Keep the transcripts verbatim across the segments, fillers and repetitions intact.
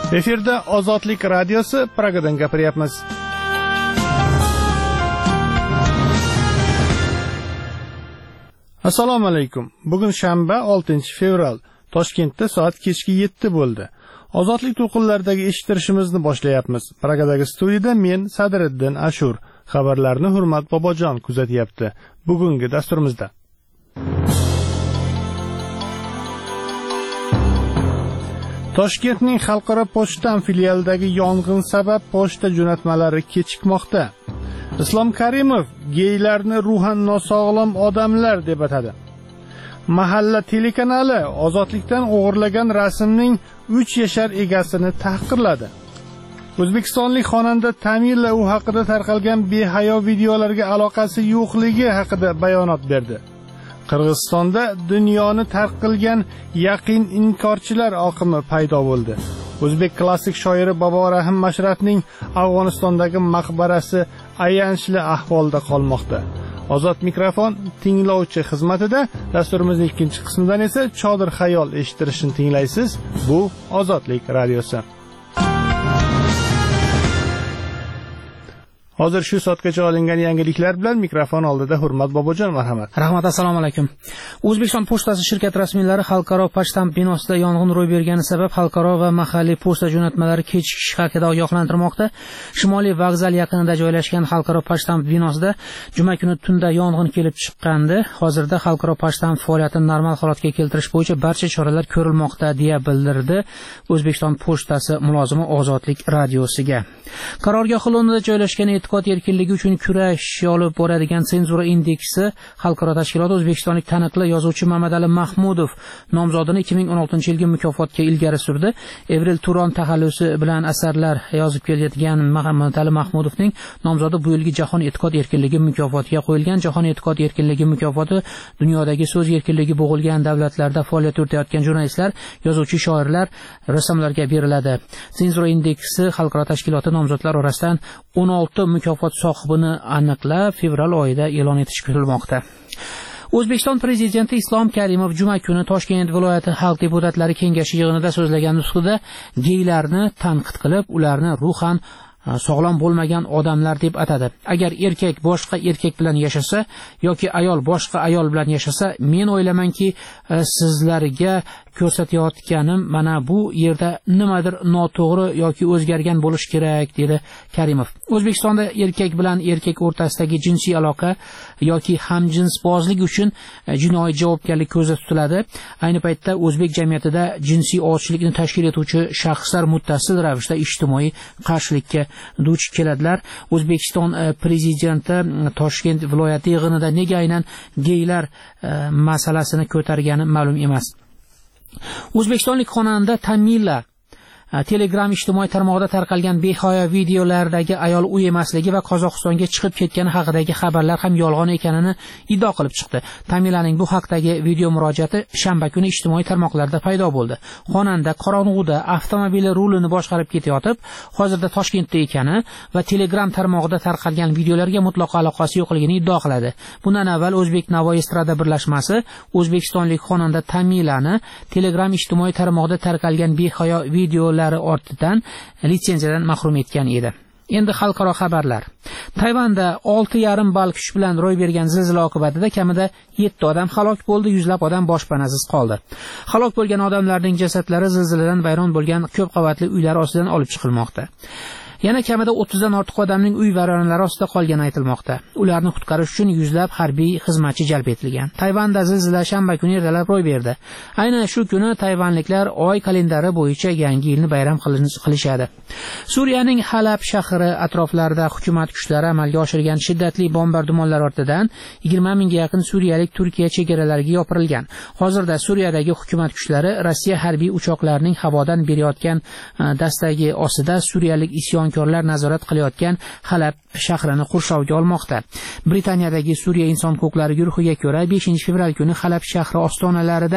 Efirda Ozodlik radiosi Pragadan gapiryapmiz. Assalomu alaykum. Bugun shanba oltinchi fevral. Toshkentda soat kechki yetti bo'ldi. Ozodlik to'lqinlaridagi eshittirishimizni boshlayapmiz. Pragadagi studiyada men Sadriddin Ashur. Xabarlarni Hurmat Bobojon kuzatyapti. Bugungi dasturimizda Toshkentning Xalqaro pochtam filialidagi yong'in sabab pochta jo'natmalari kechikmoqda. Islom Karimov geylarni ruhan nosog'lom odamlar deb atadi. Mahalla telekanali ozodlikdan o'g'irlagan rasmning uch yashar egasini tahqirladi. O'zbekistonlik xonanda Tamila u haqida tarqalgan behayo videolarga aloqasi yo'qligi haqida bayonot berdi. Qirg'izistonda dunyoni tark qilgan yaqin inkorchilar oqimi paydo bo'ldi. O'zbek klassik shoiri Bobo Rahim Mashrafning Afg'onistondagi maqbarasi ayanchli ahvolda qolmoqda. Ozod mikrofon tinglovchi xizmatida. Dasturimizning ikkinchi qismidan esa Chodir xayol eshittirishni tinglaysiz. Bu Ozodlik radiosi. Hozir shu soatgacha olingan yangiliklar bilan mikrofon oldida Hurmat Bobojon, marhamat. Rahmat, assalomu alaykum. O'zbekiston pochtasi shirkat rasmiylari xalqaro pochtam binosida yong'in ro'y bergani sabab xalqaro va mahalliy pochta jo'natmalari kechikishi haqida ogohlantirmoqda. Shimoliy vokzal yaqinida joylashgan xalqaro pochtam binosida juma kuni tunda yong'in kelib chiqqandi. Hozirda xalqaro pochtam faoliyatini normal holatga keltirish bo'yicha barcha choralar ko'rilmoqda, deya bildirdi O'zbekiston pochtasi mulozimi Ozodlik radiosiga. Qarorgohi Londonda joylashgan e'tiqod erkinligi uchun kurash olib boradigan Senzura indeksi xalqaro tashkiloti o'zbekistonlik taniqli yozuvchi Mamadali Mahmudov nomzodini ikki ming o'n oltinchi yilgi mukofotga ilgari surdi. Evril Turon taxallusi bilan asarlar yozib kelayotgan Mamadali Mahmudovning nomzodi bu yilgi Jahon e'tiqod erkinligi mukofotiga qo'yilgan. Jahon e'tiqod erkinligi mukofoti dunyodagi so'z erkinligi bo'g'ilgan davlatlarda faoliyat yuritayotgan jurnalistlar, yozuvchi, shoirlar, rassomlarga beriladi. Senzura indeksi xalqaro tashkiloti nomzodlar orasidan o'n olti mukofot sohibini aniqlab fevral oyida e'lon etish kutilmoqda. O'zbekiston prezidenti Islom Karimov juma kuni Toshkent viloyati xalq deputatlari kengashi yig'inida so'zlagan nutqida geylarni tanqid qilib, ularni ruhan sog'lom bo'lmagan odamlar deb atadi. Agar erkak boshqa erkak bilan yashasa yoki ayol boshqa ayol bilan yashasa, men o'ylamanki, sizlarga ko'rsatayotganim mana bu yerda nimadir noto'g'ri yoki o'zgargan bo'lish kerak, dedi Karimov. O'zbekistonda erkak bilan erkak o'rtasidagi jinsiy aloqa yoki hamjinsbozlik uchun jinoiy javobgarlik ko'zda tutiladi. Ayni paytda o'zbek jamiyatida jinsiy ozchilikni tashkil etuvchi shaxslar muttasil ravishda ijtimoiy qarshilikka duch keladilar. O'zbekiston prezidenti Toshkent viloyati yig'inida nega aynan geylar masalasini ko'targani ma'lum emas. O'zbekistonlik xonanda Tamila Telegram ijtimoiy tarmog'ida tarqalgan behayo videolardagi ayol u emasligi va Qozog'istonga chiqib ketgani haqidagi xabarlar ham yolg'on ekanini iddao qilib chiqdi. Tamilaning bu haqdagi video murojaati shanba kuni ijtimoiy tarmoqlarda paydo bo'ldi. Xonanda qorong'uda avtomobili rulini boshqarib ketayotib, hozirda Toshkentda ekani va Telegram tarmog'ida tarqalgan videolarga mutlaqo aloqasi yo'qligini iddao qiladi. Bundan avval O'zbek Navoiy estrada birlashmasi o'zbekistonlik xonanda Tamilani Telegram ijtimoiy tarmog'ida tarqalgan behayo video ortidan litsenziyadan mahrum etgan edi. Endi xalqaro xabarlar. Tayvanda olti yarim ball kuch bilan ro'y bergan zilzila oqibatida kamida yetti odam halok bo'ldi, yuzlab odam boshpanasiz qoldi. Halok bo'lgan odamlarning jasadlari zilziladan vayron bo'lgan ko'p qavatli uylar ostidan olib chiqilmoqda. Yana kamida o'ttizdan ortiq odamning uy vayronalari ostida qolgani aytilmoqda. Ularni qutqarish uchun yuzlab harbiy xizmatchi jalb etilgan. Tayvanda zilzila shanba kuni ertalab ro'y berdi. Aynan shu kuni tayvanliklar oy kalendari bo'yicha yangi yilni bayram qilishadi. Suriyaning Halab shahri atroflarida hukumat kuchlari amalga oshirgan shiddatli bombardimonlar ortidan yigirma mingga yaqin suriyalik Turkiya chegaralariga yopirilgan. Hozirda Suriyadagi hukumat kuchlari Rossiya harbiy uchoqlarining havodan berayotgan dastagi ostida suriyalik isyon korlar nazorat qilayotgan Halab shahrini qurshovga olmoqda. Britaniyadagi Suriya inson huquqlari guruhiga ko'ra beshinchi fevral kuni Halab shahri ostonalarida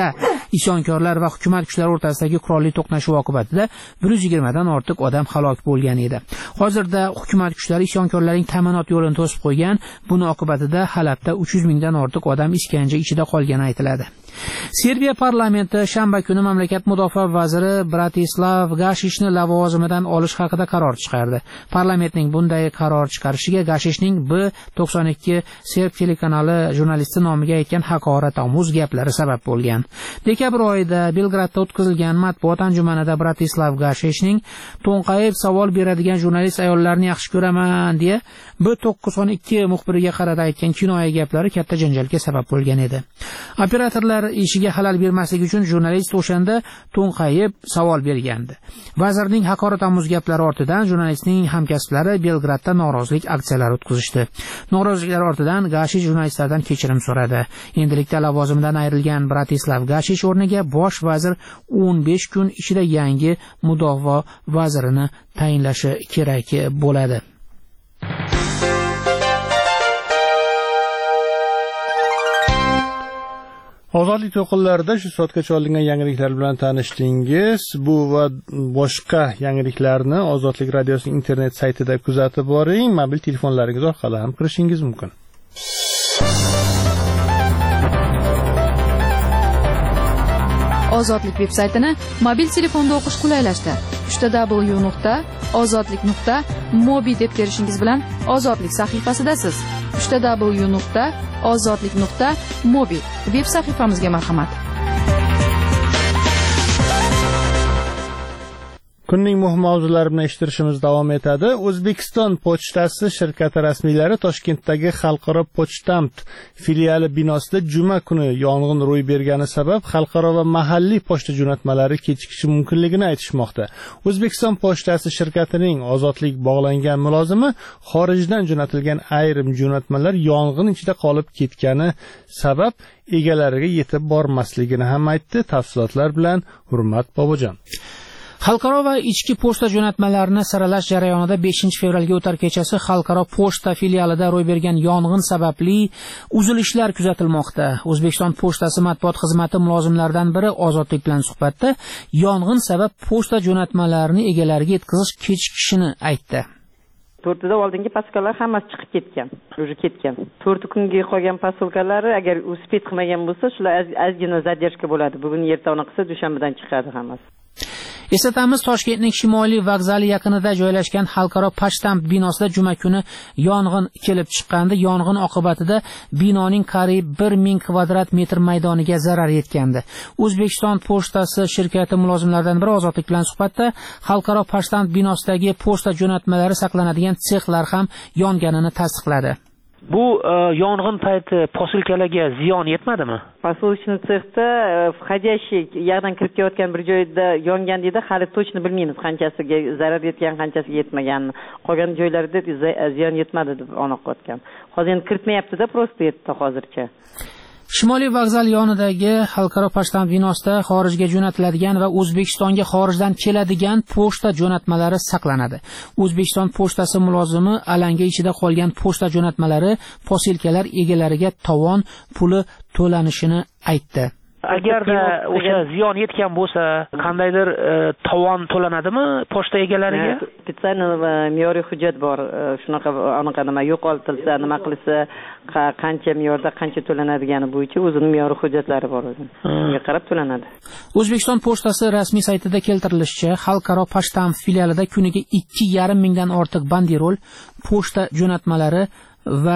Isyonkorlar va hukumat kuchlari o'rtasidagi qurolli to'qnashuv oqibatida bir yuz yigirma dan ortiq odam halok bo'lgan edi. Hozirda hukumat kuchlari isyonkorlarning ta'minot yo'lini to'sib qo'ygan. Buning oqibatida Halabda uch yuz mingdan ortiq odam iskanja ichida qolgani aytiladi. Serbiya parlamenti shanba kuni mamlakat mudofaa vaziri Bratislav Gashishni lavozimidan olish haqida qaror chiqardi. Parlamentning bunday qaror chiqarishiga Gashishning B to'qson ikki Serb telekanali jurnalisti nomiga aytgan haqoratomuz gaplari sabab bo'lgan. Dekabr oyida Belgradda o'tkazilgan matbuot anjumanida Bratislav Gashishning to'nqayib savol beradigan jurnalist ayollarni yaxshi ko'raman deya B to'qson ikki muxbiriga qarata aytgan kinoya gaplari katta janjalga sabab bo'lgan edi. Operatorlar ishiga xalal bermaslik uchun jurnalist o'shanda to'nqayib savol bergandi. Vazirning haqoratomuz gaplari ortidan jurnalistning hamkasblari Belgradda norozilik aksiyalari o'tkazishdi. Noroziliklar ortidan Gashish jurnalistlardan kechirim so'radi. Endilikda lavozimidan ayrilgan Bratislav Gashish o'rniga bosh vazir o'n besh kun ichida yangi mudofaa vazirini tayinlashi kerak bo'ladi. Ozodlik to'qinlarida shu soatgacha olingan yangiliklar bilan tanishdingiz. Bu va boshqa yangiliklarni Ozodlik radiosining internet saytida kuzatib boring. Mobil telefonlaringiz orqali ham kirishingiz mumkin. Ozodlik veb-saytini mobil telefonda o'qish qulaylashdi. w w w nuqta ozodlik nuqta mobi deb terishingiz bilan Ozodlik sahifasidasiz. w w w nuqta ozodlik nuqta mobi veb sahifamizga marhamat. Kunning muhim mavzulari bilan eshittirishimiz davom etadi. O'zbekiston pochtasi shirkati rasmiylari Toshkentdagi Xalqaro pochtamt filiali binosida juma kuni yong'in ro'y bergani sabab xalqaro va mahalliy pochta jo'natmalari kechikishi mumkinligini aytishmoqda. O'zbekiston pochtasi shirkatining ozodlik bog'langan mulozimi xorijdan jo'natilgan ayrim jo'natmalar yong'in ichida qolib ketgani sabab egalariga yetib bormasligini ham aytdi. Tafsilotlar bilan Hurmat Bobojon. Xalqaro va ichki pochta jo'natmalarini saralash jarayonida beshinchi fevralga o'tar kechasi Xalqaro pochta filialida ro'y bergan yong'in sababli uzilishlar kuzatilmoqda. O'zbekiston pochtasi matbuot xizmati mulozimlaridan biri Ozodlik bilan suhbatda yong'in sabab pochta jo'natmalarini egalariga yetkazish kechikishini aytdi. to'rtida oldingi pasolkalar hammasi chiqib ketgan, уже ketgan. to'rt kunga qolgan pasolkalari agar uspet qilmagan bo'lsa, shular ozgina zadержка bo'ladi. Bugun ertaga qilsa, dushanbadan chiqadi hammasi. Eslatamiz, Toshkentning Shimoliy vokzali yaqinida joylashgan Xalqaro pochtamt binosida juma kuni yong'in kelib chiqqandi. Yong'in oqibatida binoning qariyb bir ming kvadrat metr maydoniga zarar yetgandi. O'zbekiston pochtasi shirkati mulozimlaridan biri Ozodlik bilan suhbatda Xalqaro pochtamt binosidagi pochta jo'natmalari saqlanadigan sexlar ham yonganini tasdiqladi. Bu yong'in payti posilkalarga ziyon yetmadimi? Posilkani sexda входящий yoqdan kirib kelayotgan bir joyda yongan deydi, hali точно bilmaymiz qanchasiga zarar yetgan, qanchasiga yetmaganini. Qolgan joylarida ziyon yetmadi deb aniq qilayotgan. Hozir endi kiritmayapti-da, prosta yetdi hozircha. Shimoliy vokzal yonidagi Xalqaro pochtamt binosida xorijga jo'natiladigan va O'zbekistonga xorijdan keladigan pochta jo'natmalari saqlanadi. O'zbekiston pochtasi mulozimi alanga ichida qolgan pochta jo'natmalari posilkalar egalariga tovon puli to'lanishini aytdi. Agarda o'sha ziyon yetgan bo'lsa, qandaydir tovon to'lanadimi pochta egalariga? Spesial me'yoriy hujjat bor. Shunaqa aniq nima yo'qotilsa, nima qilsa, qancha me'yorda qancha to'lanadigani bo'yicha o'zining me'yoriy hujjatlari bor. Shunga qarab to'lanadi. O'zbekiston pochtasi rasmiy saytida keltirilishicha, Xalqaro pochtamt filialida kuniga ikki yarim mingdan ortiq banderol, pochta jo'natmalari va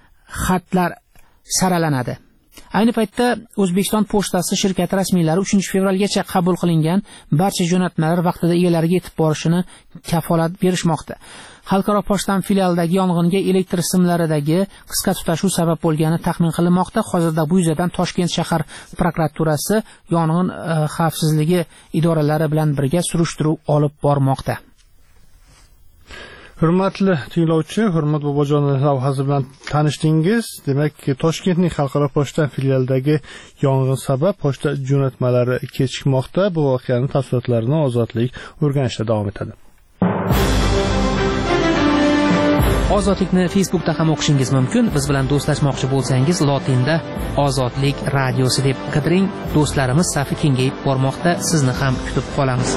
xatlar saralanadi. Ayni paytda O'zbekiston pochtasi shirkati rasmiylari uchinchi fevralgacha qabul qilingan barcha jo'natmalar vaqtida egalariga yetib borishini kafolat berishmoqda. Xalqaro pochtamt filialidagi yong'inga elektr simlaridagi qisqa tutashuv sabab bo'lgani taxmin qilinmoqda. Hozirda bu yuzasidan Toshkent shahar prokuraturasi yong'in xavfsizligi idoralari bilan birga surishtiruv olib bormoqda. Hurmatli tinglovchi, Hurmat Bobojonov lavhasi bilan tanishdingiz. Demak, Toshkentning Xalqaro pochta filialidagi yong'in sabab pochta jo'natmalari kechikmoqda. Bu voqeaning tafsilotlarini Ozodlik o'rganishda davom etadi. Ozodlikni Facebookda ham o'qishingiz mumkin. Biz bilan do'stlashmoqchi bo'lsangiz, lotinda Ozodlik radiosi deb qidiring. Do'stlarimiz safi kengayib bormoqda. Sizni ham kutib qolamiz.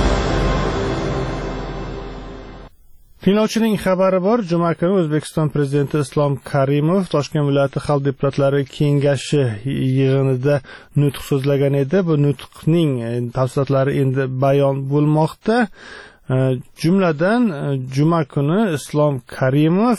Tinglovchining xabari bor. Juma kuni O'zbekiston prezidenti Islom Karimov Toshkent viloyati xalq deputatlari kengashi yig'inida nutq so'zlagan edi. Bu nutqning tafsilotlari endi bayon bo'lmoqda. Jumladan juma kuni Islom Karimov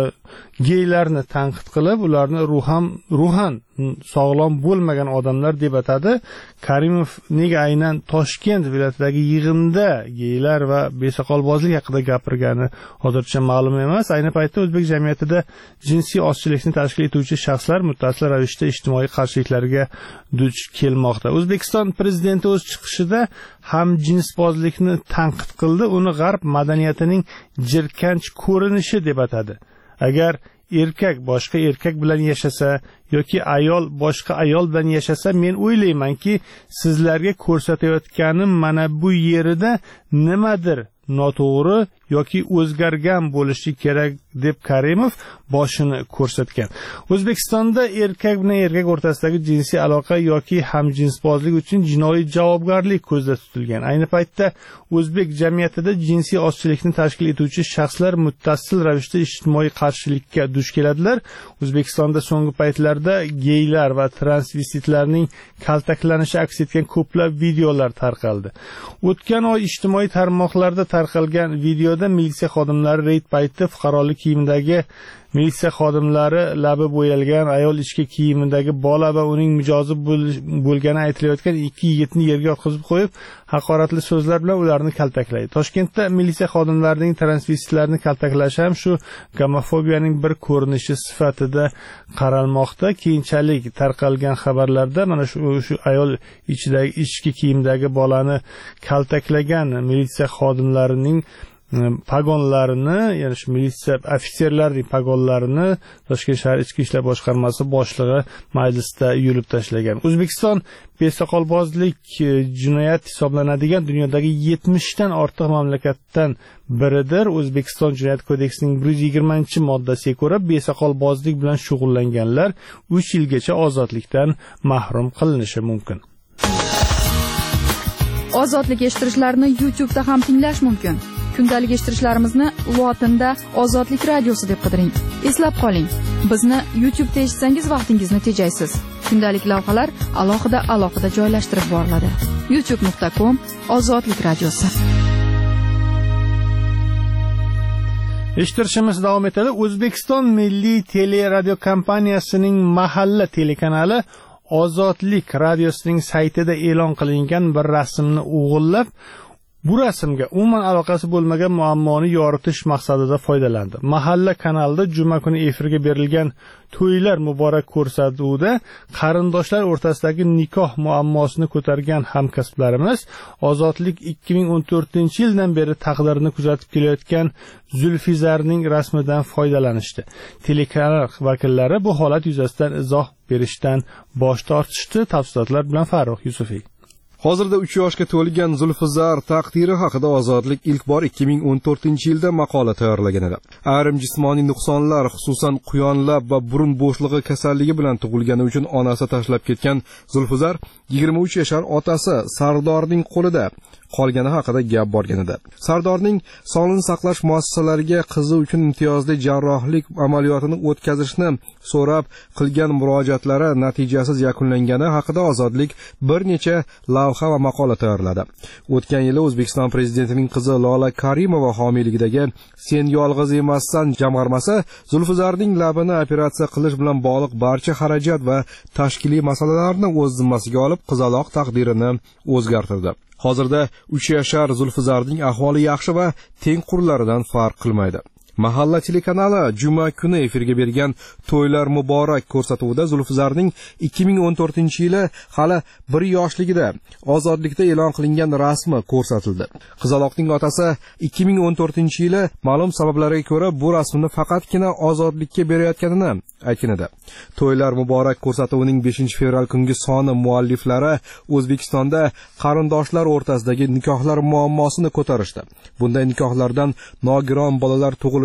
geylarni tanqid qilib, ularni ruhan ruhan sog'lom bo'lmagan odamlar deb atadi. Karimov nega aynan Toshkent viloyatidagi yig'inda geylar va besoqolbozlik haqida gapirgani hozircha ma'lum emas. Ayni paytda o'zbek jamiyatida jinsiy ozchilikni tashkil etuvchi shaxslar muttasil ravishda ijtimoiy qarshiliklarga duch kelmoqda. O'zbekiston prezidenti o'z chiqishida ham jinsbozlikni tanqid qildi, uni g'arb madaniyatining jirkanch ko'rinishi deb atadi. Agar erkak boshqa erkak bilan yashasa yoki ayol boshqa ayol bilan yashasa, men o'ylaymanki, sizlarga ko'rsatayotganim mana bu yerida nimadir noto'g'ri yoki o'zgargan bo'lishi kerak deb Karimov boshini ko'rsatgan. O'zbekistonda erkak bilan erkak o'rtasidagi jinsiy aloqa yoki hamjinsbozlik uchun jinoiy javobgarlik ko'zda tutilgan. Ayni paytda o'zbek jamiyatida jinsiy ozchilikni tashkil etuvchi shaxslar muttasil ravishda ijtimoiy qarshilikka duch keladilar. O'zbekistonda so'nggi paytlarda geylar va transvestitlarning kaltaklanishi aks etgan ko'plab videolar tarqaldi. O'tgan oy ijtimoiy tarmoqlarda tarqalgan videoda militsiya xodimlari reyd payti fuqarolik kiyimidagi militsiya xodimlari labi bo'yalgan ayol ichki kiyimidagi bola va uning mijozi bo'lgani aytilayotgan ikki yigitni yerga yotqizib qo'yib, haqoratli so'zlar bilan ularni kaltaklaydi. Toshkentda militsiya xodimlarining transvestitlarni kaltaklashi ham shu gomofobiyaning bir ko'rinishi sifatida qaralmoqda. Keyinchalik tarqalgan xabarlarda mana shu shu ayol ichidagi ichki kiyimdagi bolani kaltaklagan militsiya xodimlarining pagonlarini, ya'ni shu militsiya ofitserlarining pagonlarini Toshkent shahar ichki ishlar boshqarmasi boshlig'i majlisda yulib tashlagan. O'zbekiston besoqolbozlik jinoyat hisoblanadigan dunyodagi yetmish dan ortiq mamlakatdan biridir. O'zbekiston Jinoyat kodeksining bir yuz yigirmanchi moddasiga ko'ra besoqolbozlik bilan shug'ullanganlar uch yilgacha ozodlikdan mahrum qilinishi mumkin. Ozodlik eshittirishlarni YouTube'da ham tinglash mumkin. Kundalik eshittirishlarimizni lotinda Ozodlik radiosi deb qidiring. Eslab qoling, bizni YouTube'da eshitsangiz vaqtingizni tejaysiz. Kundalik lavhalar alohida alohida joylashtirib boriladi. youtube nuqta com Ozodlik radiosi. Eshittirishimiz davom etadi. O'zbekiston Milliy teleradio kompaniyasining Mahalla telekanali Ozodlik radiosining saytida e'lon qilingan bir rasmni o'g'irlab, bu rasmga umuman aloqasi bo'lmagan muammoni yoritish maqsadida foydalandi. Mahalla kanalida juma kuni efirga berilgan to'ylar muborak ko'rsatuvida qarindoshlar o'rtasidagi nikoh muammosini ko'targan hamkasblarimiz Ozodlik ikki ming o'n to'rtinchi yildan beri taqdirini kuzatib kelayotgan Zulfizarning rasmidan foydalanishdi. Telekanal vakillari bu holat yuzasidan izoh berishdan bosh tortishdi. Tafsilotlar bilan Farruh Yusufiy. Hozirda uch yoshga to'lgan Zulfizar taqdiri haqida Ozodlik ilk bor ikki ming o'n to'rtinchi yilda maqola tayyorlagan edi. Ayrim jismoniy nuqsonlar, xususan quyonlab va burun bo'shlig'i kasalligi bilan tug'ilgani uchun onasi tashlab ketgan Zulfizar yigirma uch yashar otasi Sardorning qo'lida qolgani haqida gap borgan edi. Sardorning sog'liqni saqlash muassasalariga qizi uchun imtiyozli jarrohlik amaliyotini o'tkazishni so'rab qilgan murojaatlari natijasiz yakunlangani haqida Ozodlik bir necha lavha va maqola tayyorladi. O'tgan yili O'zbekiston prezidentining qizi Lola Karimova homiyligidagi Sen yolg'iz emassan jamg'armasi Zulfizarning labini operatsiya qilish bilan bog'liq barcha xarajat va tashkiliy masalalarni o'z zimmasiga olib, qizaloq taqdirini o'zgartirdi. Hozirda uch yashar Zulfizarning ahvoli yaxshi va tengqurlaridan farq qilmaydi. Mahalla telekanali juma kuni efirga bergan To'ylar muborak ko'rsatuvida Zulfizarning ikki ming o'n to'rtinchi yili hali bir yoshligida Ozodlikda e'lon qilingan rasmi ko'rsatildi. Qizaloqning otasi ikki ming o'n to'rtinchi yili ma'lum sabablarga ko'ra bu rasmni faqatgina Ozodlikka berayotganini aytgan edi. To'ylar muborak ko'rsatuvining beshinchi fevral kungi soni mualliflari O'zbekistonda qarindoshlar o'rtasidagi nikohlar muammosini ko'tarishdi. Bunday nikohlardan nogiron bolalar tug'ilishi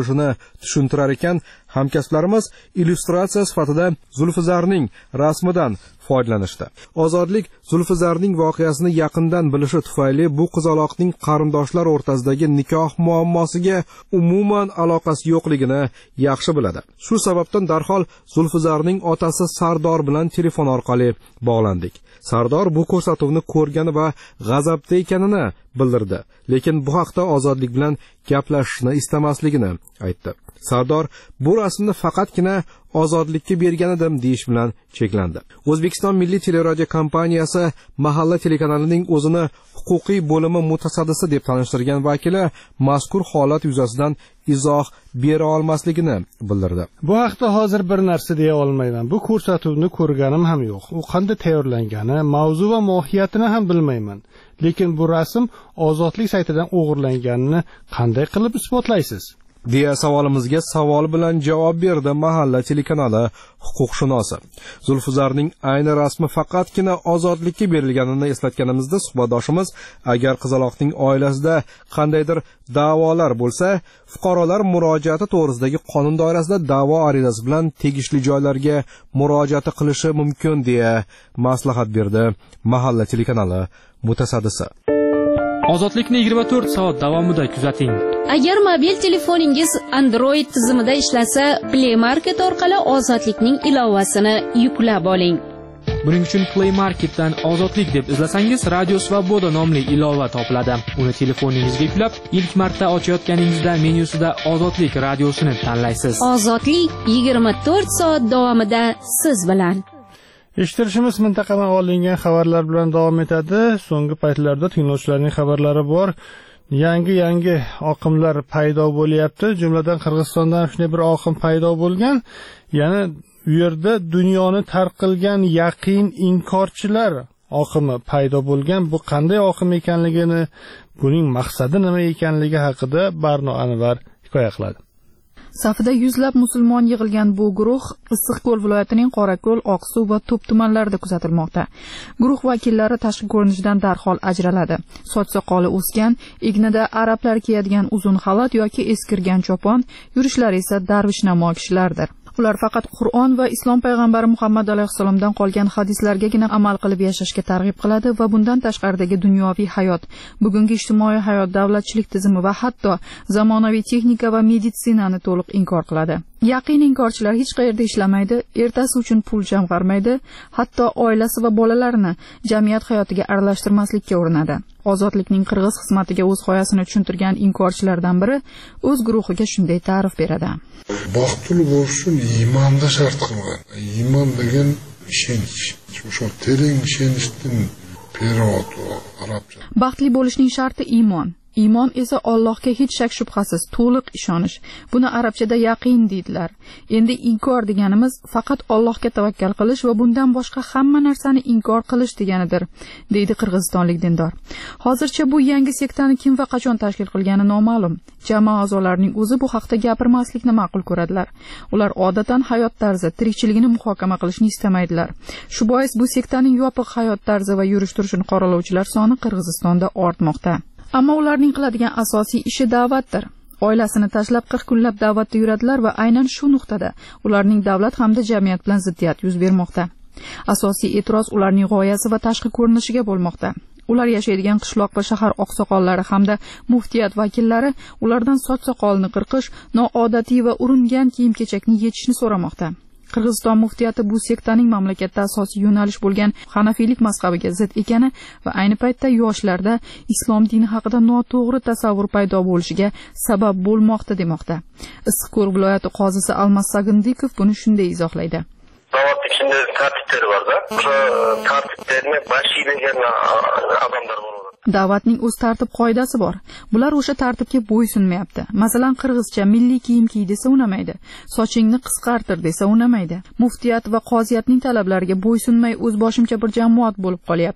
bo'lishini tushuntirar ekan, hamkasblarimiz illyustratsiya sifatida Zulfizarning rasmidan foydalanishdi. Ozodlik Zulfizarning voqeasini yaqindan bilishi tufayli bu qizaloqning qarindoshlar o'rtasidagi nikoh muammosiga umuman aloqasi yo'qligini yaxshi biladi. Shu sababdan darhol Zulfizarning otasi Sardor bilan telefon orqali bog'landik. Sardor bu ko'rsatuvni ko'rgani va g'azabda ekanini bildirdi, lekin bu haqda Ozodlik bilan gaplashishni istamasligini aytdi. Sardor bu rasmni faqatgina Ozodlikka bergan edim deyish bilan cheklandi. O'zbekiston Milliy teleradio kompaniyasi Mahalla telekanalining o'zini huquqiy bo'limi mutasaddisi deb tanishtirgan vakili mazkur holat yuzasidan izoh bera olmasligini bildirdi. Bu haqda hozir bir narsa deya olmayman. Bu ko'rsatuvni ko'rganim ham yo'q. U qanday tayyorlangani, mavzu va mohiyatini ham bilmayman. Lekin bu rasm Ozodlik saytidan o'g'irlanganini qanday qilib isbotlaysiz? deya savolimizga savol bilan javob berdi Mahalla telekanali huquqshunosi. Zulfizarning ayni rasmi faqatgina Ozodlikka berilganini eslatganimizda suhbatdoshimiz, agar qizaloqning oilasida qandaydir da'volar bo'lsa, fuqarolar murojaati to'g'risidagi qonun doirasida da'vo arizasi bilan tegishli joylarga murojaat qilishi mumkin deya maslahat berdi Mahalla telekanali mutasaddisi. Ozodlikni yigirma to'rt soat davomida kuzating. Agar mobil telefoningiz Android tizimida ishlasa, Play Market orqali Ozodlikning ilovasini yuklab oling. Buning uchun Play Marketdan Ozodlik deb izlasangiz, Radio Svoboda nomli ilova topiladi. Uni telefoningizga yuklab, ilk marta ochayotganingizda menyusida Ozodlik radiosini tanlaysiz. Ozodlik yigirma to'rt soat davomida siz bilan. Eshittirishimiz mintaqadan olingan xabarlar bilan davom etadi. So'nggi paytlarda tinglovchilarning xabarlari bor. Yangi-yangi oqimlar paydo bo'lyapti. Jumladan Qirg'izistondan shunday bir oqim paydo bo'lgan. Ya'ni u yerda dunyoni tark qilgan yaqin inkorchilar oqimi paydo bo'lgan. Bu qanday oqim ekanligini, buning maqsadi nima ekanligi haqida Barno Anvar hikoya qiladi. Safida yuzlab musulmon yig'ilgan bu guruh Issiqko'l viloyatining Qorako'l, Oqsuv va To'p tumanlarida kuzatilmoqda. Guruh vakillari tashqi ko'rinishidan darhol ajraladi. Soch soqoli o'sgan, egnida arablar kiyadigan uzun xalat yoki eskirgan chopon, yurishlari esa darvishnamo kishilardir. Ular faqat Qur'on va Islom payg'ambari Muhammad alayhisalomdan qolgan hadislargagina amal qilib yashashga targ'ib qiladi va bundan tashqaridagi dunyoviy hayot, bugungi ijtimoiy hayot, davlatchilik tizimi va hatto zamonaviy texnika va meditsinani to'liq inkor qiladi. Yaqin inkorchilar hech qayerda ishlamaydi, ertasi uchun pul jamg'armaydi, hatto oilasi va bolalarini jamiyat hayotiga aralashtirmaslikka urinadi. Ozodlikning qirg'iz xizmatiga o'z g'oyasini tushuntirgan inkorchilardan biri o'z guruhiga shunday ta'rif beradi. Baxtli bo'lsin iymonda shart qilgan. Iymon degan ishonch. Shu terin ishonchdan perot arabcha. Baxtli bo'lishning sharti iymon. Iymon esa Allohga hech shak shubhasiz to'liq ishonish. Buni arabchada yaqin deydilar. Endi inkor deganimiz faqat Allohga tavakkal qilish va bundan boshqa hamma narsani inkor qilish deganidir, deydi qirg'izistonlik dindor. Hozircha bu yangi sektani kim va qachon tashkil qilgani noma'lum. Jamoa a'zolarining o'zi bu haqda gapirmaslikni ma'qul ko'radilar. Ular odatan hayot tarzi, tirikchiligini muhokama qilishni istamaydilar. Shu bois bu sektaning yopiq hayot tarzi va yurish-turishini qoralovchilar soni Qirg'izistonda ortmoqda. Ammo ularning qiladigan asosiy ishi da'vatdir. Oilasini tashlab qirq kunlab da'vatda yuradilar va aynan shu nuqtada ularning davlat hamda jamiyat bilan ziddiyat yuz bermoqda. Asosiy e'tiroz ularning g'oyasi va tashqi ko'rinishiga bo'lmoqda. Ular yashaydigan qishloq va shahar oqsoqollari hamda muftiyat vakillari ulardan soch soqolini qirqish, noodatiy va uringan kiyim-kechakni yechishni so'ramoqda. Qirg'iziston muftiyati bu sektaning mamlakatda asosiy yo'nalish bo'lgan hanafiylik mazhabiga zid ekani va ayni paytda yoshlarda islom dini haqida noto'g'ri tasavvur paydo bo'lishiga sabab bo'lmoqda demoqda. Issiqko'l viloyati qozisi Almas Sagindikov buni shunday izohlaydi. Davatlik şimdi tartipleri var da. O'sha tartiplerini boshlaydigan odamlar bo'ladi. Da'vatning o'z tartib qoidasi bor. Bular o'sha tartibga bo'ysunmayapti. Masalan, qirg'izcha milliy kiyim kiy desa unamaydi. Sochingni qisqartir desa unamaydi. Muftiyat va qoziyatning talablariga bo'ysunmay o'z boshimcha bir jamoat bo'lib qolyapti.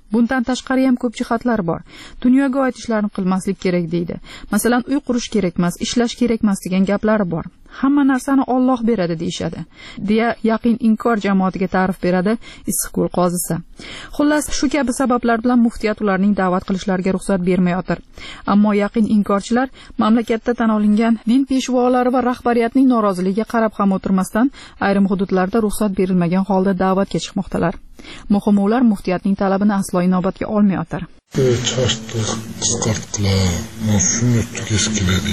Bundan tashqari ham ko'p jihatlar bor. Dunyoga oid ishlarni qilmaslik kerak deydi. Masalan, uy qurish kerak emas, ishlash kerak emas degan gaplari bor. Hamma narsani Alloh beradi deyshadi, deya yaqin inkor jamoatiga ta'rif beradi Issiqko'l qozisi. Xullas, shu kabi sabablar bilan muftiyat ularning da'vat qilishlariga ruxsat bermayotir. Ammo yaqin inkorchilar mamlakatda tan olingan din peshvolari va rahbariyatning noroziligiga qarab ham o'tirmasdan ayrim hududlarda ruxsat berilmagan holda da'vatga chiqmoqdalar. Muhimi, ular muftiyatning talabini aslo inobatga olmayotir. Chashti qisqartqilar, shuni tugis keladi.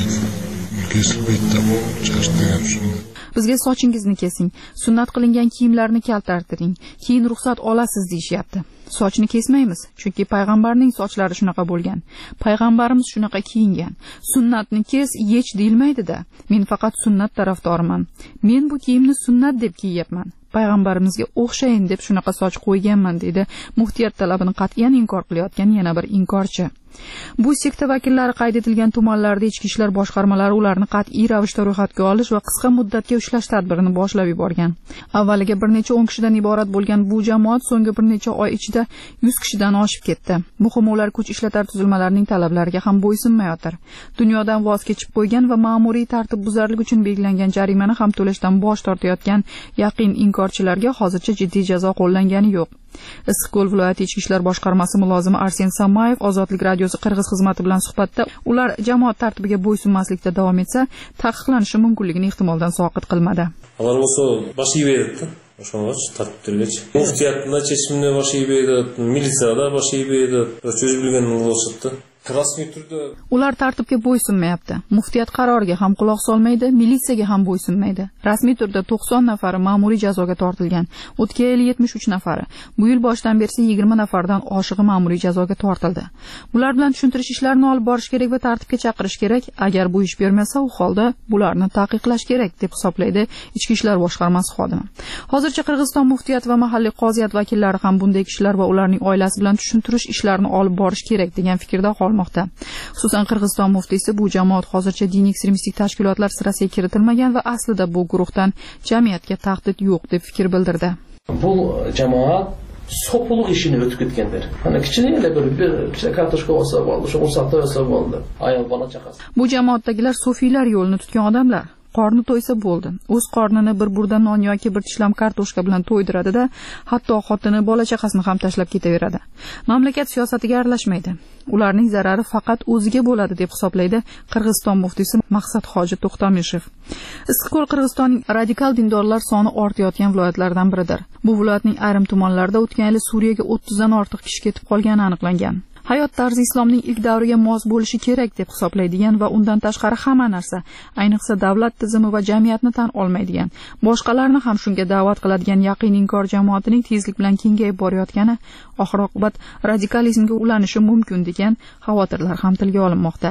Bizga sochingizni kesing, sunnat qilingan kiyimlarni kaltartiring, keyin ruxsat olasiz deyishyapti. Sochni kesmaymiz, chunki payg'ambarning sochlari shunaqa bo'lgan. Payg'ambarimiz shunaqa kiyingan. Sunnatni kes, yech deyilmaydi-da. Men faqat sunnat tarafdoriman. Men bu kiyimni sunnat deb kiyyapman. Payg'ambarimizga o'xshayin deb shunaqa soch qo'yganman, deydi muftiyat talabini qat'iyan inkor qilayotgan yana bir inkorchi. Bu sekta vakillari qayd etilgan tumanlarda ichki ishlar boshqarmalari ularni qat'iy ravishda ro'yxatga olish va qisqa muddatga ushlash tadbirini boshlab yuborgan. Avvaliga bir necha o'n kishidan iborat bo'lgan bu jamoat so'nggi bir necha oy ichida yuz kishidan oshib ketdi. Muhimi, ular kuch ishlatar tuzilmalarining talablariga ham bo'ysunmayotir. Dunyodan voz kechib qo'ygan va ma'muriy tartib buzarlik uchun belgilangan jarimani ham to'lashdan bosh tortayotgan yaqin inkorchilarga hozircha jiddiy jazo qo'llangani yo'q. Issiqko'l viloyati ichki ishlar boshqarmasi mulozimi Arsen Samayev Ozodlik radiosi Qirg'iz xizmati bilan suhbatda ular jamoat tartibiga bo'ysunmaslikda davom etsa, taqiqlanishi mumkinligini ehtimoldan soqit qilmadi. Ular o'sha bosh yeydi. O'shonga tartibtirgach, muftiyatning chechimini bosh yeydi, militsiyada bosh yeydi, o'z bilganini o'sitdi. Rasmiy turda ular tartibga bo'ysunmayapti. Muftiyat qaroriga ham quloq solmaydi, militsiyaga ham bo'ysunmaydi. Rasmiy turda to'qson nafari ma'muriy jazoga tortilgan. O'tgan yil yetmish uch nafari, bu yil boshidan beri yigirma nafardan oshig'i ma'muriy jazoga tortildi. Bular bilan tushuntirish ishlarini olib borish kerak va tartibga chaqirish kerak. Agar bu ish bermasa, u holda bularni taqiqlash kerak, deb hisoblaydi Ichki ishlar boshqarmasi xodimi. Hozircha Qirg'iziston muftiyat va mahalliy qoziyat vakillari ham bunday kishilar va ularning oilasi bilan tushuntirish ishlarini olib borish kerak degan fikrda qolmoqda. Xususan Qirg'iziston muftiysi bu jamoat hozircha diniy ekstremistik tashkilotlar sirasiga kiritilmagan va aslida bu guruhdan jamiyatga tahdid yo'q deb fikr bildirdi. Bu jamoat sopuluq ishini o'tib ketgandir. Mana kichkina bir bir kartoshka olsa bo'ldi, shu o'saqda olsa bo'ldi. Ayol bola chaqasi. Bu jamoatdagilar sufiylar yo'lini tutgan odamlar. Qorni to'ysa bo'ldi. O'z qornini bir burda non yoki bir tishlam kartoshka bilan to'ydiradi-da, hatto xotini, bola chaqasini ham tashlab ketaveradi. Mamlakat siyosatiga aralashmaydi. Ularning zarari faqat o'ziga bo'ladi deb hisoblaydi Qirg'iziston muftiysi Maqsad Hoji To'xtamishev. Issiqko'l Qirg'izistonning radikal dindorlar soni ortayotgan viloyatlardan biridir. Bu viloyatning ayrim tumanlarida o'tgan yil Suriyaga o'ttiz dan ortiq kishi ketib qolgani aniqlangan. Hayot tarzi islomning ilk davriga mos bo'lishi kerak deb hisoblaydigan va undan tashqari hamma narsa, ayniqsa davlat tizimi va jamiyatni tan olmaydigan, boshqalarni ham shunga da'vat qiladigan yaqin inkor jamoatining tezlik bilan kengayib borayotgani oxir-oqibat radikalizmga ulanishi mumkin degan xavotirlar ham tilga olinmoqda.